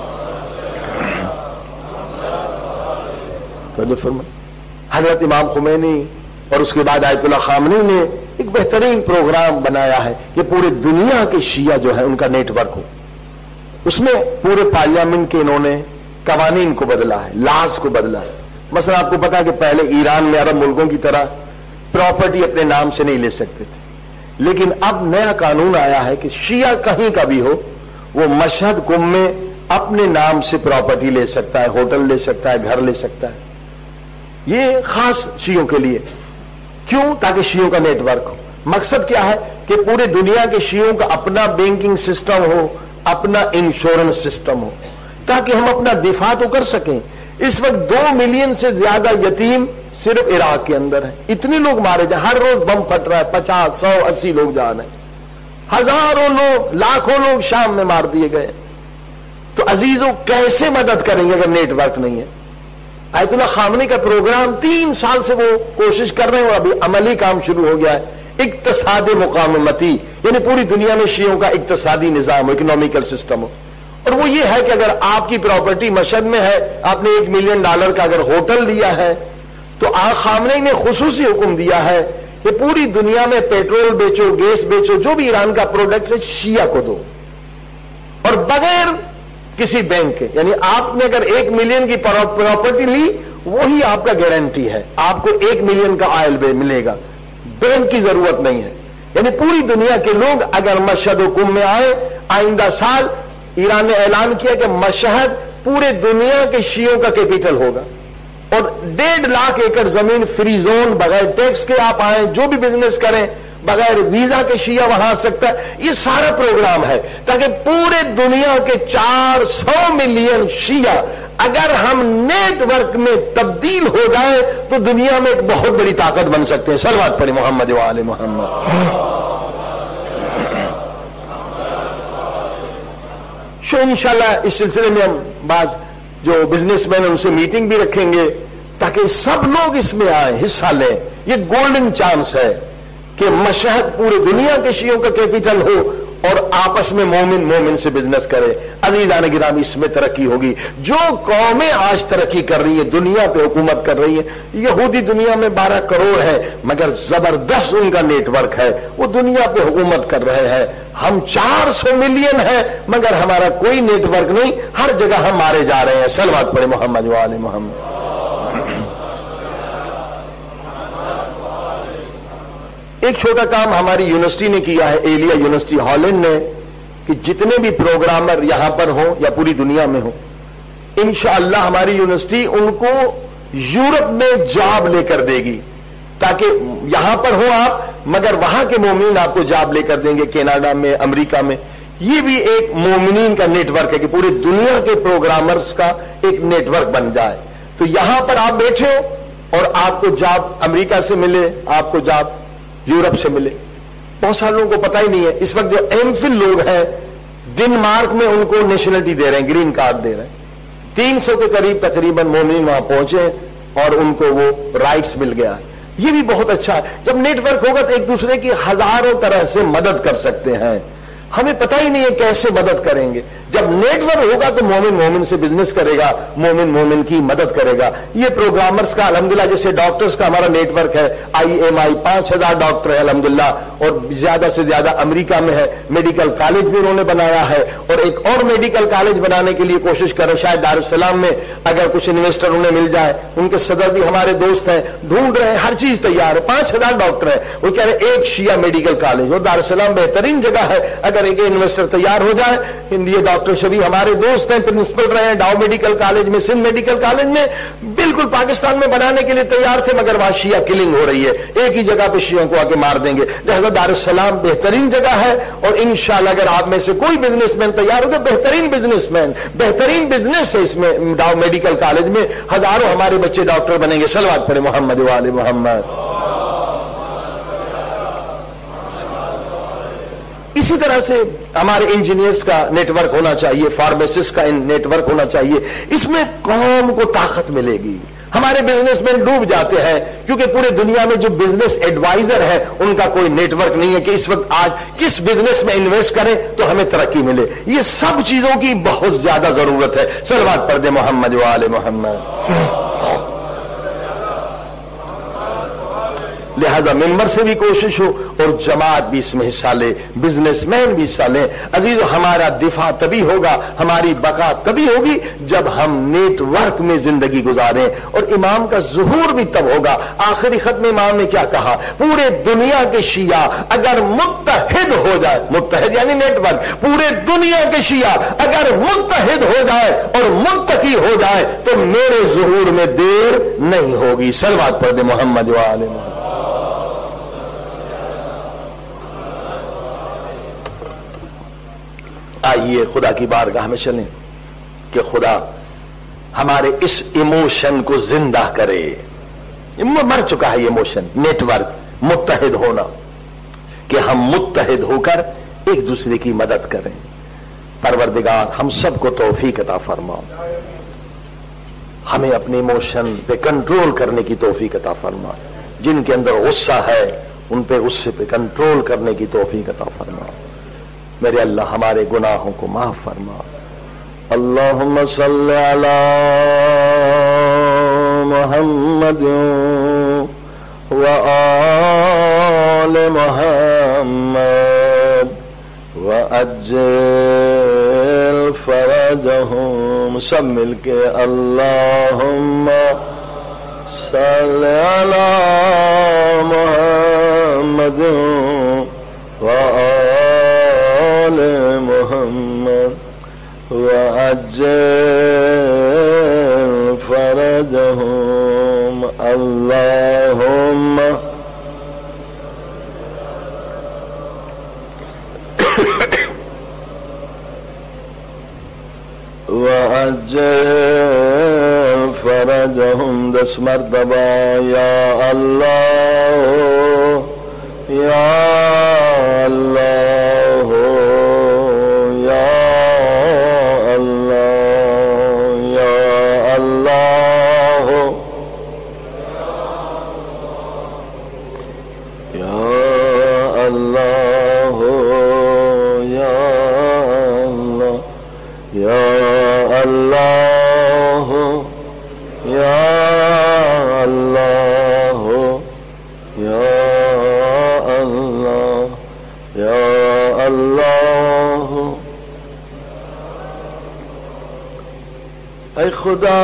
हजरत इमाम खुमैनी और उसके बाद आयतुल्लाह खामनी ने एक बेहतरीन प्रोग्राम बनाया है कि पूरे दुनिया के शिया जो है उनका नेटवर्क हो। उसमें पूरे पार्लियामेंट के इन्होंने कवानीन को बदला है, लॉज को बदला है। मसला आपको पता है कि पहले ईरान में अरब मुल्कों की तरह प्रॉपर्टी अपने नाम से नहीं ले सकते थे, लेकिन अब नया कानून आया है कि शिया कहीं का भी हो, वो मशहद कुम में अपने नाम से प्रॉपर्टी ले सकता है, होटल ले सकता है, घर ले सकता है। ये खास शियों के लिए। क्यों? ताकि शियों का नेटवर्क हो। मकसद क्या है कि पूरे दुनिया के शियों का अपना बैंकिंग सिस्टम हो, अपना इंश्योरेंस सिस्टम हो, ताकि हम अपना दिफा तो कर सकें। इस वक्त 2 मिलियन से ज्यादा यतीम सिर्फ इराक के अंदर है। इतने लोग मारे जा, हर रोज बम फट रहा है, 50, 100, 80 लोग जान है, हजारों लोग, लाखों लोग शाम में मार दिए गए। तो अजीजों, कैसे मदद करेंगे अगर नेटवर्क नहीं है? आयतुल्लाह खामनी का प्रोग्राम 3 साल से वो कोशिश कर रहे हैं और अभी अमली काम शुरू हो गया है। इक्तिसादी मुकावमती, यानी पूरी दुनिया में शियों का इक्तिसादी निजाम हो, इकोनॉमिकल सिस्टम हो। और वो ये है कि अगर आपकी प्रॉपर्टी मशहद में है, आपने $1 मिलियन का अगर होटल लिया है, तो खामनी ने खुसूसी हुक्म दिया है कि पूरी दुनिया में पेट्रोल बेचो, गैस बेचो, जो भी ईरान का प्रोडक्ट है शिया को दो, और बगैर किसी बैंक के। यानी आपने अगर 1 मिलियन की प्रॉपर्टी ली, वही आपका गारंटी है, आपको 1 मिलियन का ऑयल मिलेगा, बैंक की जरूरत नहीं है। यानी पूरी दुनिया के लोग अगर मशहद हुकुम में आए, आइंदा साल ईरान ने ऐलान किया कि मशहद पूरे दुनिया के शियों का कैपिटल होगा, और 1.5 लाख एकड़ जमीन फ्री जोन, बगैर टैक्स के आप आए, जो भी बिजनेस करें, बगैर वीजा के शिया वहां आ सकता है। ये सारा प्रोग्राम है ताकि पूरे दुनिया के 400 मिलियन शिया अगर हम नेटवर्क में तब्दील हो जाए तो दुनिया में एक बहुत बड़ी ताकत बन सकते हैं। सलवात पढ़े मोहम्मद व आले मोहम्मद। इंशाल्लाह इस सिलसिले में हम बात जो बिजनेसमैन है उनसे मीटिंग भी रखेंगे ताकि सब लोग इसमें आए, हिस्सा लें। ये गोल्डन चांस है कि मशहद पूरे दुनिया के शियों का कैपिटल हो और आपस में मोमिन मोमिन से बिजनेस करे। अज़ीज़ान गिरामी, इसमें तरक्की होगी। जो कौमें आज तरक्की कर रही है, दुनिया पे हुकूमत कर रही है, यहूदी दुनिया में 12 करोड़ है, मगर जबरदस्त उनका नेटवर्क है, वो दुनिया पे हुकूमत कर रहे हैं। हम 400 मिलियन है मगर हमारा कोई नेटवर्क नहीं, हर जगह हम मारे जा रहे हैं। सलवात पढ़े मोहम्मद व आले मोहम्मद। एक छोटा काम हमारी यूनिवर्सिटी ने किया है, एलिया यूनिवर्सिटी हॉलैंड ने, कि जितने भी प्रोग्रामर यहां पर हो या पूरी दुनिया में हो, इंशाअल्लाह हमारी यूनिवर्सिटी उनको यूरोप में जॉब लेकर देगी, ताकि यहां पर हो आप मगर वहां के मोमिन आपको जॉब लेकर देंगे, कनाडा में, अमेरिका में। ये भी एक मोमिनीन का नेटवर्क है कि पूरी दुनिया के प्रोग्रामर्स का एक नेटवर्क बन जाए। तो यहां पर आप बैठे हो और आपको जॉब अमेरिका से मिले, आपको जॉब यूरोप से मिले। बहुत सारे लोगों को पता ही नहीं है। इस वक्त जो एमफिल लोग हैं डेनमार्क में, उनको नेशनलिटी दे रहे हैं, ग्रीन कार्ड दे रहे हैं। 300 के करीब तकरीबन मोमिन वहां पहुंचे और उनको वो राइट्स मिल गया। ये भी बहुत अच्छा है। जब नेटवर्क होगा तो एक दूसरे की हजारों तरह से मदद कर सकते हैं। हमें पता ही नहीं है कैसे मदद करेंगे। जब नेटवर्क होगा तो मोमिन मोमिन से बिजनेस करेगा, मोमिन मोमिन की मदद करेगा। ये प्रोग्रामर्स का अल्हम्दुलिल्लाह, जैसे डॉक्टर्स का हमारा नेटवर्क है, IMI 5000 डॉक्टर है अल्हम्दुलिल्लाह, और ज्यादा से ज्यादा अमेरिका में है। मेडिकल कॉलेज भी उन्होंने बनाया है और एक और मेडिकल कॉलेज बनाने के लिए कोशिश कर रहे हैं। शायद दारुल सलाम में अगर कुछ इन्वेस्टर उन्हें मिल जाए, उनके सदर भी हमारे दोस्त हैं, ढूंढ रहे हैं, हर चीज तैयार है। 5000 डॉक्टर है, वो कह रहे एक शिया मेडिकल कॉलेज, और दारुल सलाम बेहतरीन जगह है। अगर एक इन्वेस्टर तैयार हो जाए, ये डॉक्टर शबी हमारे दोस्त हैं, प्रिंसिपल रहे हैं डाउ मेडिकल कॉलेज में, सिंध मेडिकल कॉलेज में, बिल्कुल पाकिस्तान में बनाने के लिए तैयार थे, मगर वहां शिया किलिंग हो रही है, एक ही जगह पे शियों को आके मार देंगे। लिहाजा दारुस्सलाम बेहतरीन जगह है, और इंशाअल्लाह अगर आप में से कोई बिजनेसमैन तैयार हो तो बेहतरीन बिजनेसमैन, बेहतरीन बिजनेस है इसमें डाउ मेडिकल कॉलेज में, हजारों हमारे बच्चे डॉक्टर बनेंगे। सलवात पढ़े मोहम्मद वाले मोहम्मद। इसी तरह से हमारे इंजीनियर्स का नेटवर्क होना चाहिए, फार्मासिस्ट का नेटवर्क होना चाहिए, इसमें कौम को ताकत मिलेगी। हमारे बिजनेसमैन डूब जाते हैं क्योंकि पूरे दुनिया में जो बिजनेस एडवाइजर है उनका कोई नेटवर्क नहीं है कि इस वक्त आज किस बिजनेस में इन्वेस्ट करें तो हमें तरक्की मिले। ये सब चीजों की बहुत ज्यादा जरूरत है। सलवात पढ़ दे मोहम्मद वाले मोहम्मद। लिहाजा मिंबर से भी कोशिश हो और जमात भी इसमें हिस्सा ले, बिजनेसमैन भी हिस्सा ले। अजीज, हमारा दिफा तभी होगा, हमारी बका तभी होगी जब हम नेटवर्क में जिंदगी गुजारें, और इमाम का ज़ुहूर भी तब होगा। आखिरी खत में इमाम ने क्या कहा, पूरे दुनिया के शिया अगर मुत्तहिद हो जाए, मुत्तहिद यानी नेटवर्क, पूरे दुनिया के शिया अगर मुत्तहिद हो जाए और मुत्तकी हो जाए तो मेरे ज़ुहूर में देर नहीं होगी। सलवात पढ़ दे मोहम्मद वाले मोहम्मद। आइए खुदा की बारगाह में चलें कि खुदा हमारे इस इमोशन को जिंदा करे। मर चुका है ये इमोशन, नेटवर्क, मुत्तहिद होना, कि हम मुत्तहिद होकर एक दूसरे की मदद करें। परवरदिगार हम सबको तौफीक अता फरमा, हमें अपने इमोशन पे कंट्रोल करने की तौफीक अता फरमा। जिनके अंदर गुस्सा है उन पे गुस्से पे कंट्रोल करने की तौफीक अता फरमा। मेरे अल्लाह हमारे गुनाहों को माफ फरमा। अल्लाहुम्मा सल्लि अला मुहम्मद व आले मुहम्मद व अज्जिल फरजहुम। सब मिलके अल्लाहुम्मा सल्लि अला मुहम्मद व मोहम्मद व अज्जिल फरजहुम। अल्लाहुम्मा व अज्जिल फरजहुम। 10 मरतबा या अल्लाह या अल्लाह या अल्लाह या अल्लाह या अल्लाह या अल्लाह या अल्लाह या अल्लाह या अल्लाह या अल्लाह। ऐ खुदा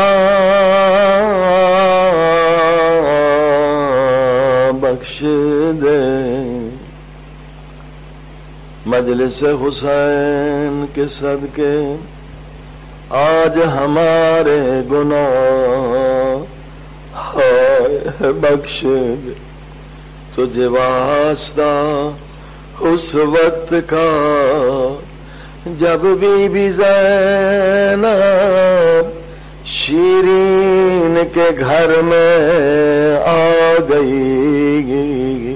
बख्श दे मजलिस हुसैन के सदके आज हमारे गुनाह हाय बख्श दे। तुझे वास्ता उस वक्त का जब बीबी ज़ैनब शीरीन के घर में आ गई।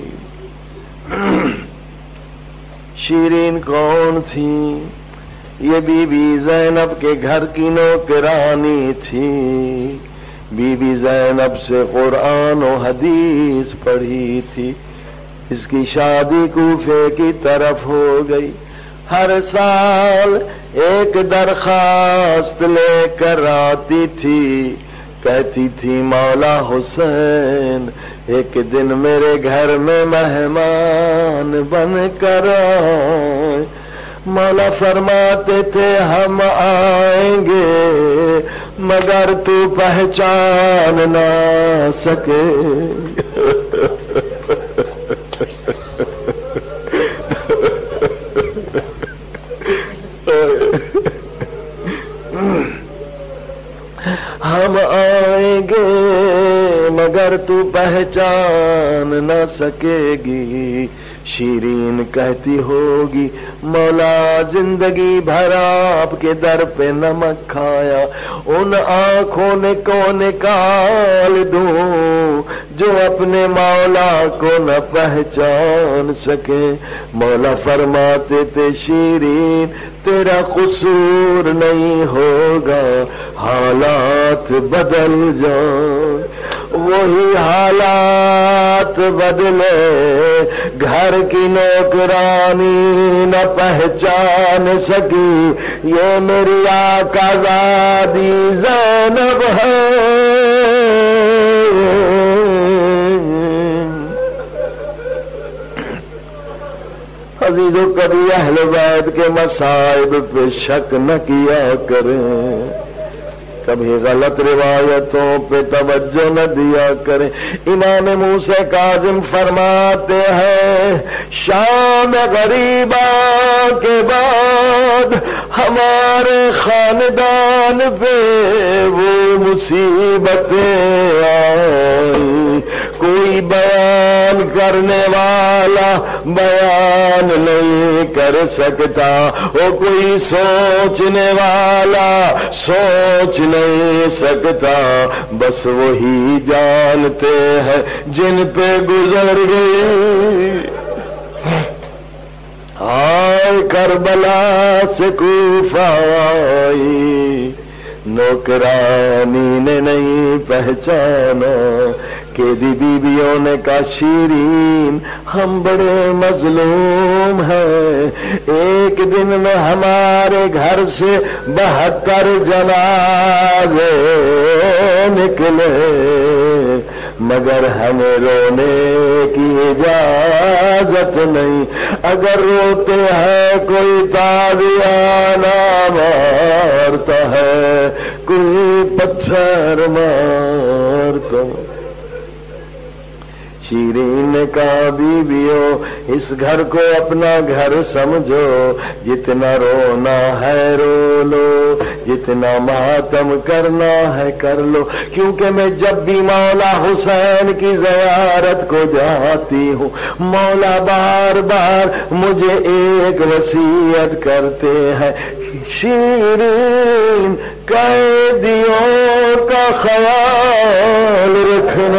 शीरीन कौन थी? ये बीबी ज़ैनब के घर की नौकरानी थी। बीबी ज़ैनब से कुरान और हदीस पढ़ी थी। इसकी शादी कूफे की तरफ हो गई। हर साल एक दरखास्त लेकर आती थी, कहती थी मौला हुसैन एक दिन मेरे घर में मेहमान बन कर आए। मौला फरमाते थे हम आएंगे मगर तू पहचान ना सके। جائیں گے مگر تو پہچان نہ سکے گی. شیرین کہتی ہوگی مولا زندگی بھر آپ کے در پہ نمک کھایا, ان آنکھوں نے کو نکال دوں جو اپنے مولا کو نہ پہچان سکے. مولا فرماتے تھے شیرین تیرا قصور نہیں ہوگا, حالات بدل جائیں. وہی حالات بدلے, گھر کی نوکرانی نہ پہچان سکی یہ میری آقا زادی زینب ہے. عزیزو کبھی اہل بیت کے مصائب پہ شک نہ کیا کریں, کبھی غلط روایتوں پہ توجہ نہ دیا کریں. امام موسیٰ کاظم فرماتے ہیں شام غریبہ کے بعد ہمارے خاندان پہ وہ مصیبتیں آئی, کوئی بیان کرنے والا بیان نہیں کر سکتا, وہ کوئی سوچنے والا سوچ نہیں سکتا, بس وہی جانتے ہیں جن پہ گزر گئی. آئے کربلا سے کوفہ آئی, نوکرانی نے نہیں پہچانا. قیدی بیویوں نے کہا شیرین ہم بڑے مظلوم ہیں, ایک دن میں ہمارے گھر سے 72 جنازے نکلے, مگر ہمیں رونے کی اجازت نہیں. اگر روتے ہیں کوئی تابعانہ مارتا ہے, کوئی پتھر مارتا. شیرین نے کہا بیویوں اس گھر کو اپنا گھر سمجھو, جتنا رونا ہے رو لو, جتنا ماتم کرنا ہے کر لو, کیونکہ میں جب بھی مولا حسین کی زیارت کو جاتی ہوں مولا بار بار مجھے ایک وصیت کرتے ہیں شیرین قیدیوں کا خیال رکھنا,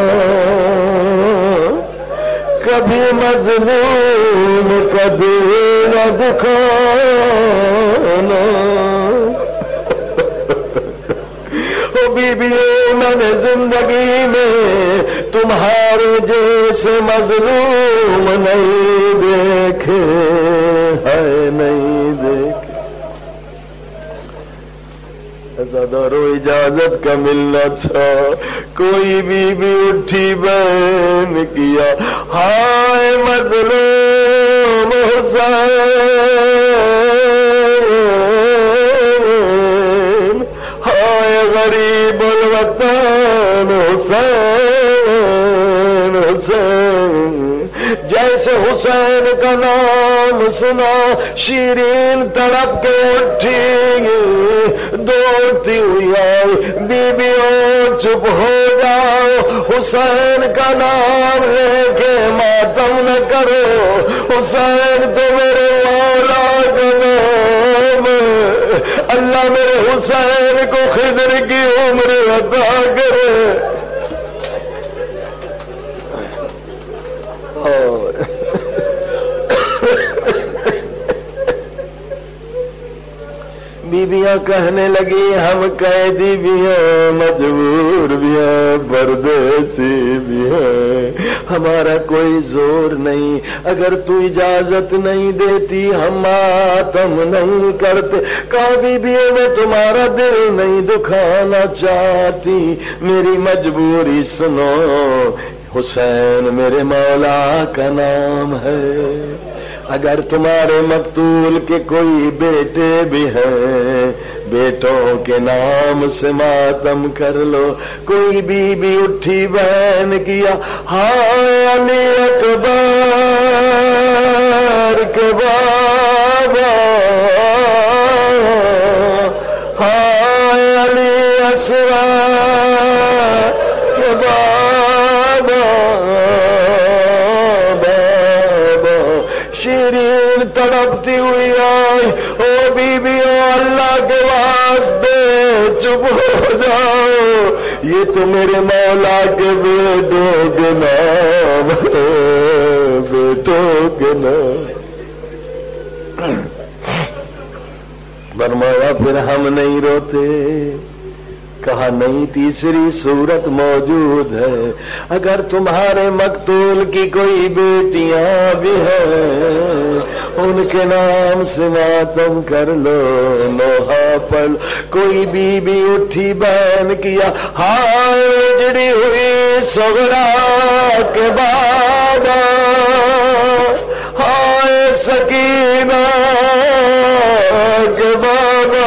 کبھی مظلوم کا دل نہ دکھانا. او بیویوں میں نے زندگی میں تمہارے جیسے مظلوم نہیں دیکھے ہے, نہیں دیکھے. دارو اجازت کا ملنا تھا. کوئی بھی اٹھی بہن کیا ہائے مظلوم حسین, ہائے غریب الوطن حسین, حسین. جیسے حسین کا نام سنا شیرین تڑپ کے اٹھی, دوڑتی ہوئی آئی. بیویوں چپ ہو جاؤ, حسین کا نام لے کے ماتم نہ کرو, حسین تو میرے مولا کا نام ہے. اللہ میرے حسین کو خضر کی عمر عطا کرے. بیویاں کہنے لگی ہم قیدی بھی ہیں, مجبور بھی ہیں, پردیسی بھی ہیں, ہمارا کوئی زور نہیں. اگر تو اجازت نہیں دیتی ہم ماتم نہیں کرتے. کہا بیویوں میں تمہارا دل نہیں دکھانا چاہتی, میری مجبوری سنو. حسین میرے مولا کا نام ہے, اگر تمہارے مقتول کے کوئی بیٹے بھی ہیں بیٹوں کے نام سے ماتم کر لو. کوئی بی اٹھی بہن کیا ہائے علی اکبر کے بابا, ہائے علی اسرار تڑپتی ہوئی آئی، او بیویوں اللہ کے واسطے چپ ہو جاؤ، یہ تو میرے مولا کے بیٹوں کے نام ہے، بیٹوں کے نام۔ فرمایا پھر ہم نہیں روتے، کہا نہیں، تیسری صورت موجود ہے، اگر تمہارے مقتول کی کوئی بیٹیاں بھی ہیں ان کے نام سے ماتم کر لو، نوحہ پڑھ، کوئی بی بی اٹھی بہن کیا ہائے اجڑی ہوئی صغرا کے بابا، ہائے سکینہ کے بابا،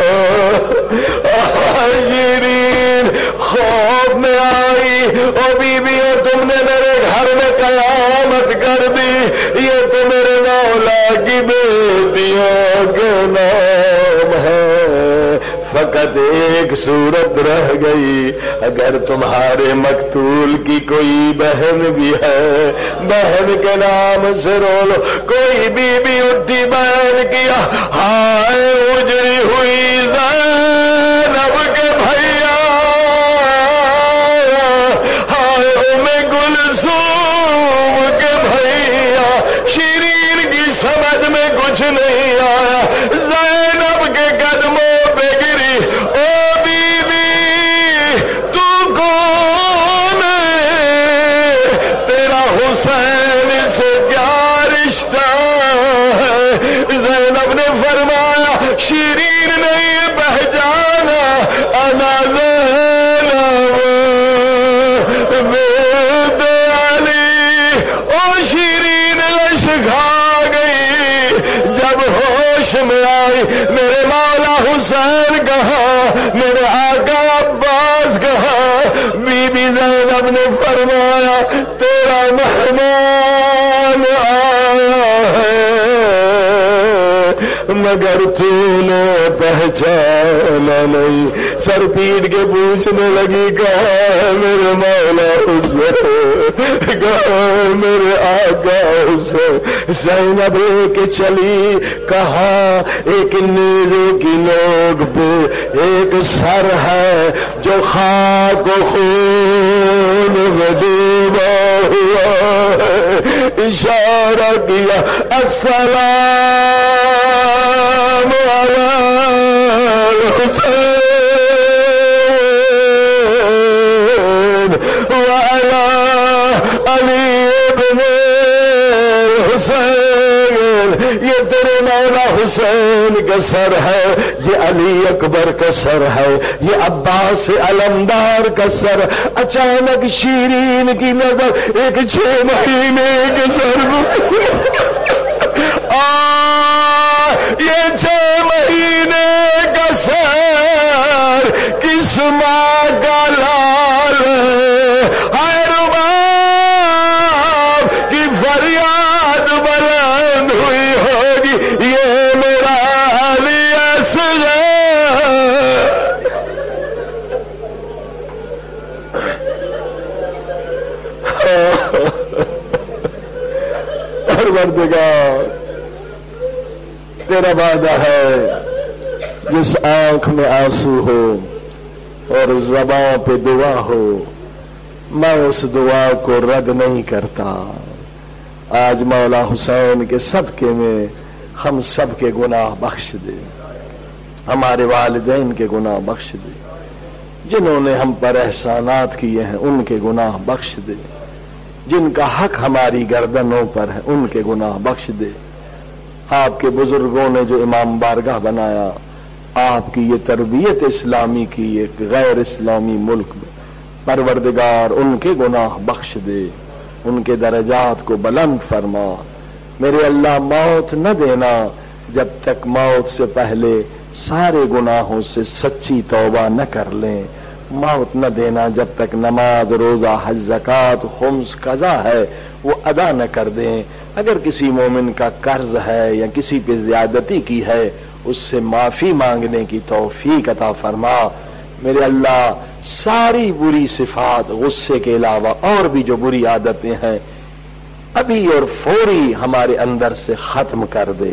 شیرین خوف میں آئی، او بیویوں تم نے میرے گھر میں قیامت کر دی، یہ تو میرے مولا کی بیٹیوں کے نام ہے، فقط ایک صورت رہ گئی، اگر تمہارے مقتول کی کوئی بہن بھی ہے بہن کے نام سے رو لو، کوئی بیوی اٹھی بہن کیا ہائے اجڑی ہوئی زینب کے بھیا، ہائے ام کلثوم کے بھیا، شیرین کی سمجھ میں کچھ نہیں آیا، زینب کے قدموں پہ گری، او بی بی تو کون ہے، تیرا حسین سے کیا رشتہ ہے؟ زینب نے فرمایا شیرین نہیں پہچانا، انا زینب بنت علی، او شیرین لش کھا گئی، جب ہوش میں آئی میرے مولا حسین کہا، میرے آقا عباس کہا، بی بی زینب نے فرمایا تیرا مہمان آیا ہے، مگر تو نے پہچانا نہیں، سر پیٹ کے پوچھنے لگی، کہا میرے مولا حسین، کہا میرے آقا حسین، زینب لے کے چلی، کہا ایک نیزے کی نوک پہ ایک سر ہے جو خاک و خون میں ڈوبا ہوا ہے، اشارہ کیا السلام علی الحسین وعلی علی ابن الحسین، یہ تیرے مولا حسین کا سر ہے، یہ علی اکبر کا سر ہے، یہ عباس علمدار کا سر۔ اچانک شیرین کی نظر ایک 6 مہینے کے سر یہ 6 مہینے کا سر کس ماں کا لال ہے، رباب کی فریاد بلند ہوئی ہوگی، یہ میرا علی اصغر۔ پروردگار تیرا وعدہ ہے جس آنکھ میں آنسو ہو اور زبان پہ دعا ہو میں اس دعا کو رد نہیں کرتا۔ آج مولا حسین کے صدقے میں ہم سب کے گناہ بخش دے، ہمارے والدین کے گناہ بخش دے، جنہوں نے ہم پر احسانات کیے ہیں ان کے گناہ بخش دے، جن کا حق ہماری گردنوں پر ہے ان کے گناہ بخش دے۔ آپ کے بزرگوں نے جو امام بارگاہ بنایا، آپ کی یہ تربیت اسلامی کی ایک غیر اسلامی ملک میں، پروردگار ان کے گناہ بخش دے، ان کے درجات کو بلند فرما۔ میرے اللہ موت نہ دینا جب تک موت سے پہلے سارے گناہوں سے سچی توبہ نہ کر لیں، موت نہ دینا جب تک نماز، روزہ، حج، زکوٰۃ، خمس، قضا ہے وہ ادا نہ کر دیں۔ اگر کسی مومن کا قرض ہے یا کسی پہ زیادتی کی ہے اس سے معافی مانگنے کی توفیق عطا فرما۔ میرے اللہ ساری بری صفات، غصے کے علاوہ اور بھی جو بری عادتیں ہیں ابھی اور فوری ہمارے اندر سے ختم کر دے،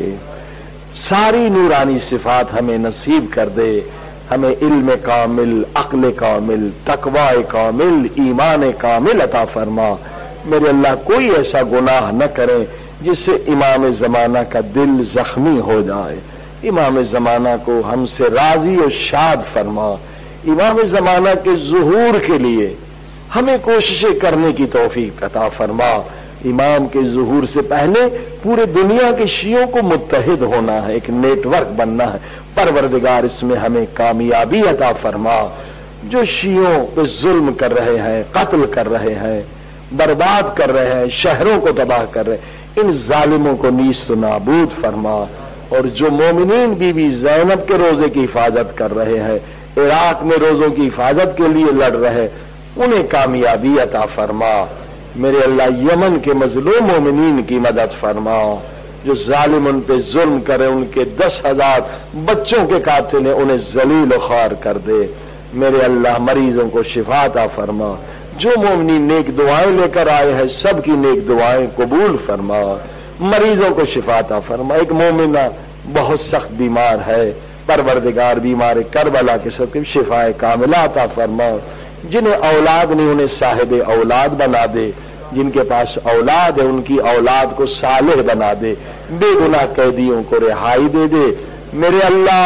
ساری نورانی صفات ہمیں نصیب کر دے، ہمیں علم کامل، عقل کامل، تقوی کامل، ایمان کامل عطا فرما۔ میرے اللہ کوئی ایسا گناہ نہ کرے جس سے امام زمانہ کا دل زخمی ہو جائے، امام زمانہ کو ہم سے راضی و شاد فرما، امام زمانہ کے ظہور کے لیے ہمیں کوششیں کرنے کی توفیق عطا فرما۔ امام کے ظہور سے پہلے پورے دنیا کے شیعوں کو متحد ہونا ہے، ایک نیٹ ورک بننا ہے، پروردگار اس میں ہمیں کامیابی عطا فرما۔ جو شیعوں پہ ظلم کر رہے ہیں، قتل کر رہے ہیں، برباد کر رہے ہیں، شہروں کو تباہ کر رہے ہیں، ان ظالموں کو نیست و نابود فرما۔ اور جو مومنین بی بی زینب کے روزے کی حفاظت کر رہے ہیں، عراق میں روزوں کی حفاظت کے لیے لڑ رہے، انہیں کامیابی عطا فرما۔ میرے اللہ یمن کے مظلوم مومنین کی مدد فرما، جو ظالم ان پہ ظلم کرے، ان کے 10,000 بچوں کے قاتل ہیں، انہیں ذلیل و خوار کر دے۔ میرے اللہ مریضوں کو شفا عطا فرما، جو مومنین نیک دعائیں لے کر آئے ہیں سب کی نیک دعائیں قبول فرما، مریضوں کو شفا عطا فرما۔ ایک مومنہ بہت سخت بیمار ہے، پروردگار بیمار کربلا کے سب کی شفا کاملہ عطا فرما۔ جنہیں اولاد نہیں انہیں صاحب اولاد بنا دے، جن کے پاس اولاد ہے ان کی اولاد کو صالح بنا دے، بے گناہ قیدیوں کو رہائی دے دے۔ میرے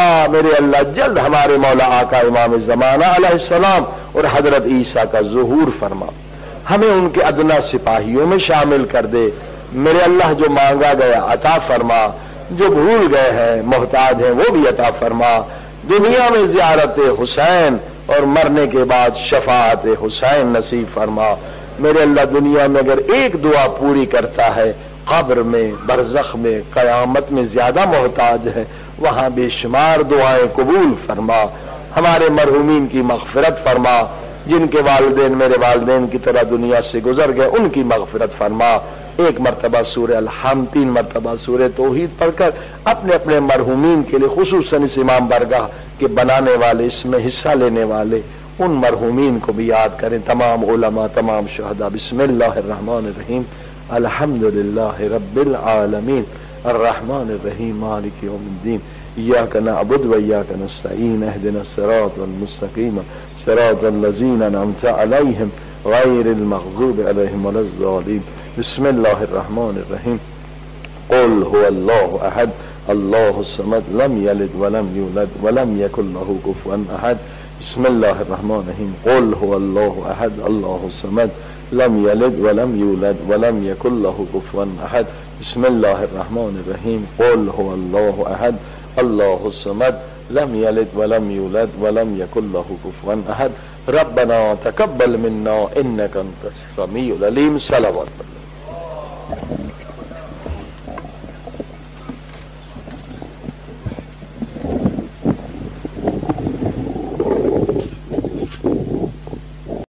اللہ جلد ہمارے مولا آقا امام زمانہ علیہ السلام اور حضرت عیسیٰ کا ظہور فرما، ہمیں ان کے ادنا سپاہیوں میں شامل کر دے۔ میرے اللہ جو مانگا گیا عطا فرما، جو بھول گئے ہیں محتاج ہیں وہ بھی عطا فرما۔ دنیا میں زیارت حسین اور مرنے کے بعد شفاعت حسین نصیب فرما۔ میرے اللہ دنیا میں اگر ایک دعا پوری کرتا ہے، قبر میں، برزخ میں، قیامت میں زیادہ محتاج ہے، وہاں بے شمار دعائیں قبول فرما۔ ہمارے مرحومین کی مغفرت فرما، جن کے والدین میرے والدین کی طرح دنیا سے گزر گئے ان کی مغفرت فرما۔ ایک مرتبہ سورہ الحمد، 3 مرتبہ سورہ توحید پڑھ کر اپنے اپنے مرحومین کے لیے، خصوصاً اس امام برگاہ کے بنانے والے، اس میں حصہ لینے والے ان مرحومین کو بھی یاد کریں، تمام علماء، تمام شہداء۔ بسم اللہ الرحمن الرحیم، الحمدللہ رب العالمین، الرحمن الرحیم، مالک یوم الدین، ایاک نعبد و ایاک نستعین، اہدنا الصراط المستقیم، صراط الذین انعمت علیہم غیر المغضوب علیہم ولا الضالین۔ بسم اللہ الرحمن الرحیم، قل هو اللہ احد اللہ الصمد لم یلد ولم یولد ولم یکن له کفوا احد۔ بسم اللہ الرحمن الرحیم، قل هو اللہ احد اللہ الصمد لم یلد ولم یولد ولم یکن له کفوا احد۔ بسم اللہ الرحمن الرحیم، قل هو اللہ احد اللہ الصمد لم یلد ولم یولد ولم یکن له کفوا احد۔ ربنا تقبل منا انک انت السمیع العلیم۔ صلوات